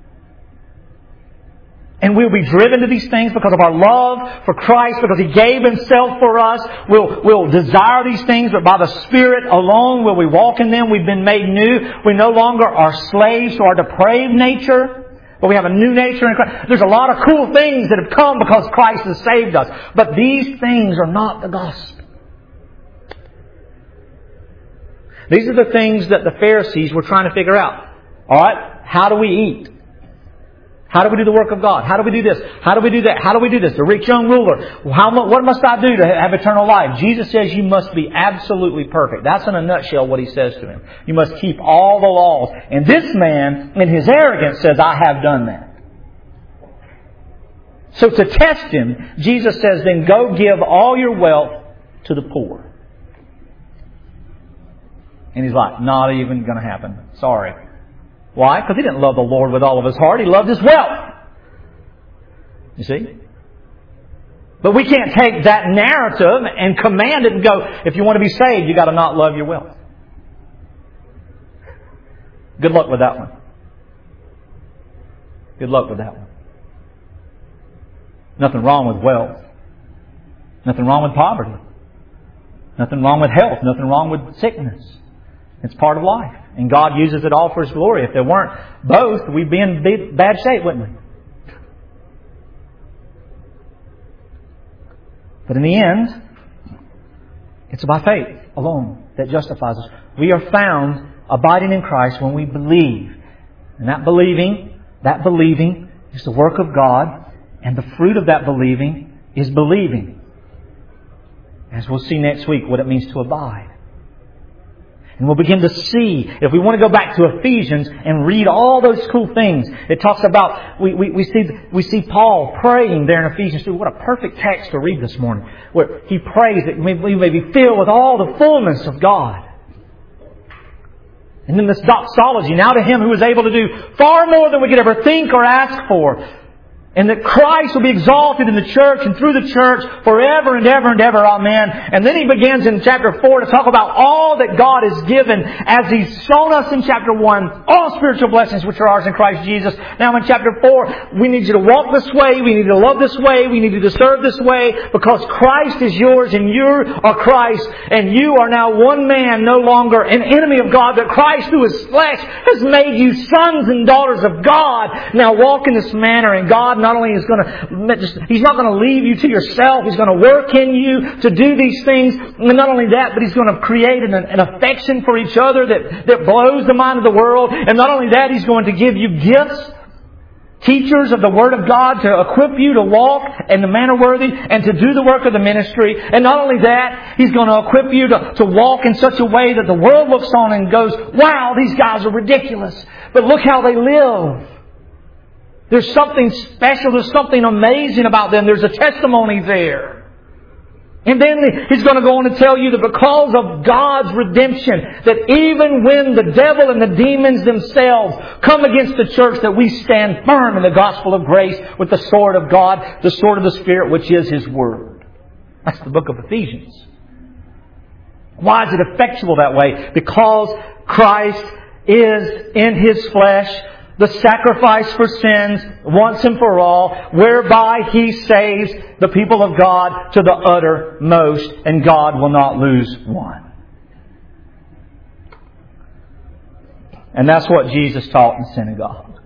And we'll be driven to these things because of our love for Christ, because He gave Himself for us. We'll, we'll desire these things, but by the Spirit alone will we walk in them. We've been made new. We no longer are slaves to our depraved nature, but we have a new nature in Christ. There's a lot of cool things that have come because Christ has saved us. But these things are not the gospel. These are the things that the Pharisees were trying to figure out. Alright, how do we eat? How do we do the work of God? How do we do this? How do we do that? How do we do this? The rich young ruler. How, what must I do to have eternal life? Jesus says you must be absolutely perfect. That's in a nutshell what He says to him. You must keep all the laws. And this man, in his arrogance, says, I have done that. So to test him, Jesus says, then go give all your wealth to the poor. And he's like, not even going to happen. Sorry. Why? Because he didn't love the Lord with all of his heart. He loved his wealth. You see? But we can't take that narrative and command it and go, if you want to be saved, you got to not love your wealth. Good luck with that one. Good luck with that one. Nothing wrong with wealth. Nothing wrong with poverty. Nothing wrong with health. Nothing wrong with sickness. It's part of life. And God uses it all for His glory. If there weren't both, we'd be in bad shape, wouldn't we? But in the end, it's by faith alone that justifies us. We are found abiding in Christ when we believe. And that believing, that believing is the work of God. And the fruit of that believing is believing. As we'll see next week what it means to abide. And we'll begin to see, if we want to go back to Ephesians and read all those cool things. It talks about, we, we, we see we see Paul praying there in Ephesians two. What a perfect text to read this morning. Where he prays that we may be filled with all the fullness of God. And then this doxology, now to Him who is able to do far more than we could ever think or ask for. And that Christ will be exalted in the church and through the church forever and ever and ever. Amen. And then he begins in chapter four to talk about all that God has given as He's shown us in chapter one. All spiritual blessings which are ours in Christ Jesus. Now in chapter four, we need you to walk this way. We need to love this way. We need you to serve this way. Because Christ is yours and you are Christ. And you are now one man, no longer an enemy of God. But Christ through His flesh has made you sons and daughters of God. Now walk in this manner, and God not only is going to, He's not going to leave you to yourself. He's going to work in you to do these things. And not only that, but He's going to create an, an affection for each other that, that blows the mind of the world. And not only that, He's going to give you gifts, teachers of the Word of God to equip you to walk in the manner worthy and to do the work of the ministry. And not only that, He's going to equip you to, to walk in such a way that the world looks on and goes, wow, these guys are ridiculous. But look how they live. There's something special. There's something amazing about them. There's a testimony there. And then He's going to go on to tell you that because of God's redemption, that even when the devil and the demons themselves come against the church, that we stand firm in the gospel of grace with the sword of God, the sword of the Spirit, which is His Word. That's the book of Ephesians. Why is it effectual that way? Because Christ is in His flesh the sacrifice for sins once and for all, whereby He saves the people of God to the uttermost, and God will not lose one. And that's what Jesus taught in the synagogue.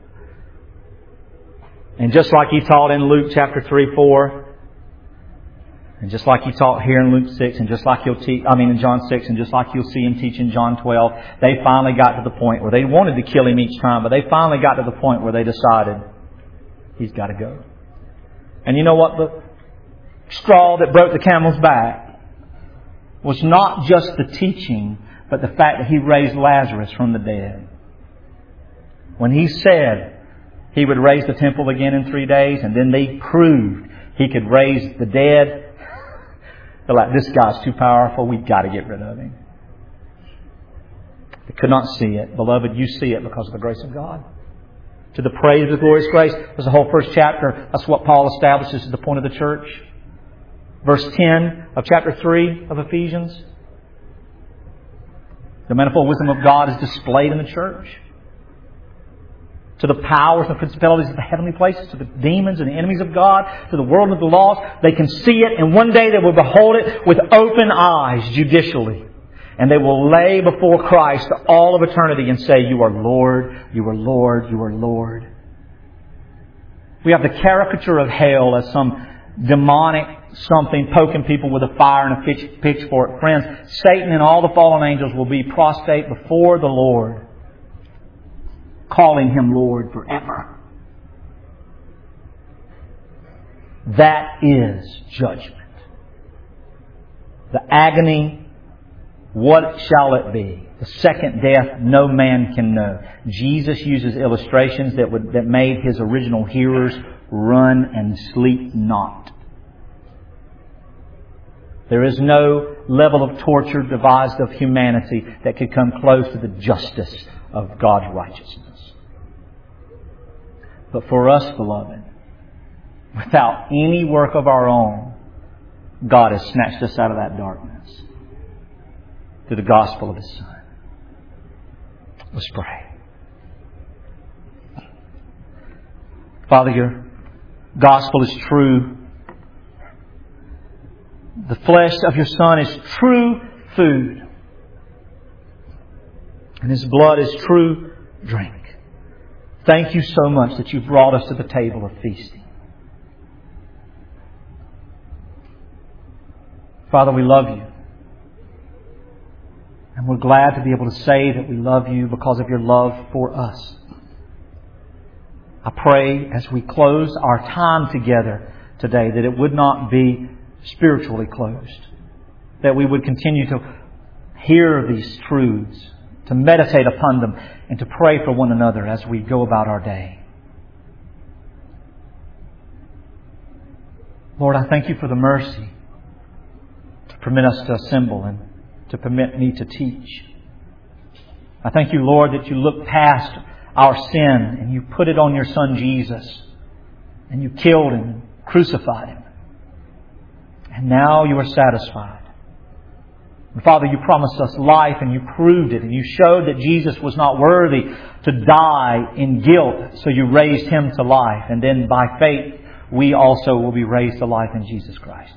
And just like He taught in Luke chapter three, four, and just like He taught here in Luke six, and just like He'll teach, I mean in John six, and just like you'll see Him teach in John twelve, they finally got to the point where they wanted to kill Him each time, but they finally got to the point where they decided He's got to go. And you know what? The straw that broke the camel's back was not just the teaching, but the fact that He raised Lazarus from the dead. When He said He would raise the temple again in three days, and then they proved He could raise the dead, they're like, this guy's too powerful. We've got to get rid of him. They could not see it. Beloved, you see it because of the grace of God. To the praise of the glorious grace. There's the whole first chapter. That's what Paul establishes as the point of the church. Verse ten of chapter three of Ephesians. The manifold wisdom of God is displayed in the church. To the powers and principalities of the heavenly places, to the demons and the enemies of God, to the world of the lost. They can see it, and one day they will behold it with open eyes judicially. And they will lay before Christ all of eternity and say, You are Lord, You are Lord, You are Lord. We have the caricature of hell as some demonic something poking people with a fire and a pitch, pitchfork. Friends, Satan and all the fallen angels will be prostrate before the Lord, calling Him Lord forever. That is judgment. The agony, what shall it be? The second death no man can know. Jesus uses illustrations that would that made His original hearers run and sleep not. There is no level of torture devised of humanity that could come close to the justice of God's righteousness. But for us, beloved, without any work of our own, God has snatched us out of that darkness through the gospel of His Son. Let's pray. Father, Your gospel is true. The flesh of Your Son is true food. And His blood is true drink. Thank You so much that You've brought us to the table of feasting. Father, we love You. And we're glad to be able to say that we love You because of Your love for us. I pray as we close our time together today that it would not be spiritually closed. That we would continue to hear these truths, to meditate upon them, and to pray for one another as we go about our day. Lord, I thank You for the mercy to permit us to assemble and to permit me to teach. I thank You, Lord, that You look past our sin and You put it on Your Son Jesus, and You killed Him and crucified Him. And now You are satisfied. And Father, You promised us life and You proved it, and You showed that Jesus was not worthy to die in guilt, so You raised Him to life. And then by faith, we also will be raised to life in Jesus Christ.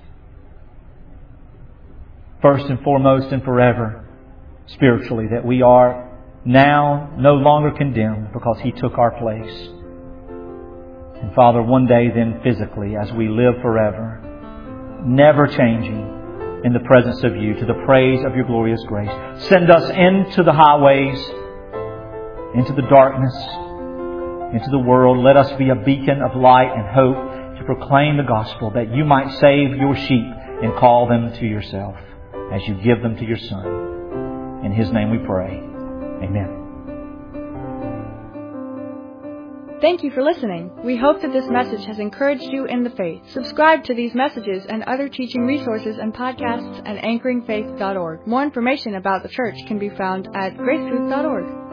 First and foremost and forever, spiritually, that we are now no longer condemned because He took our place. And Father, one day then physically, as we live forever, never changing in the presence of You, to the praise of Your glorious grace. Send us into the highways, into the darkness, into the world. Let us be a beacon of light and hope to proclaim the gospel, that You might save Your sheep and call them to Yourself as You give them to Your Son. In His name we pray. Amen. Thank you for listening. We hope that this message has encouraged you in the faith. Subscribe to these messages and other teaching resources and podcasts at anchoring faith dot org. More information about the church can be found at grace truth dot org.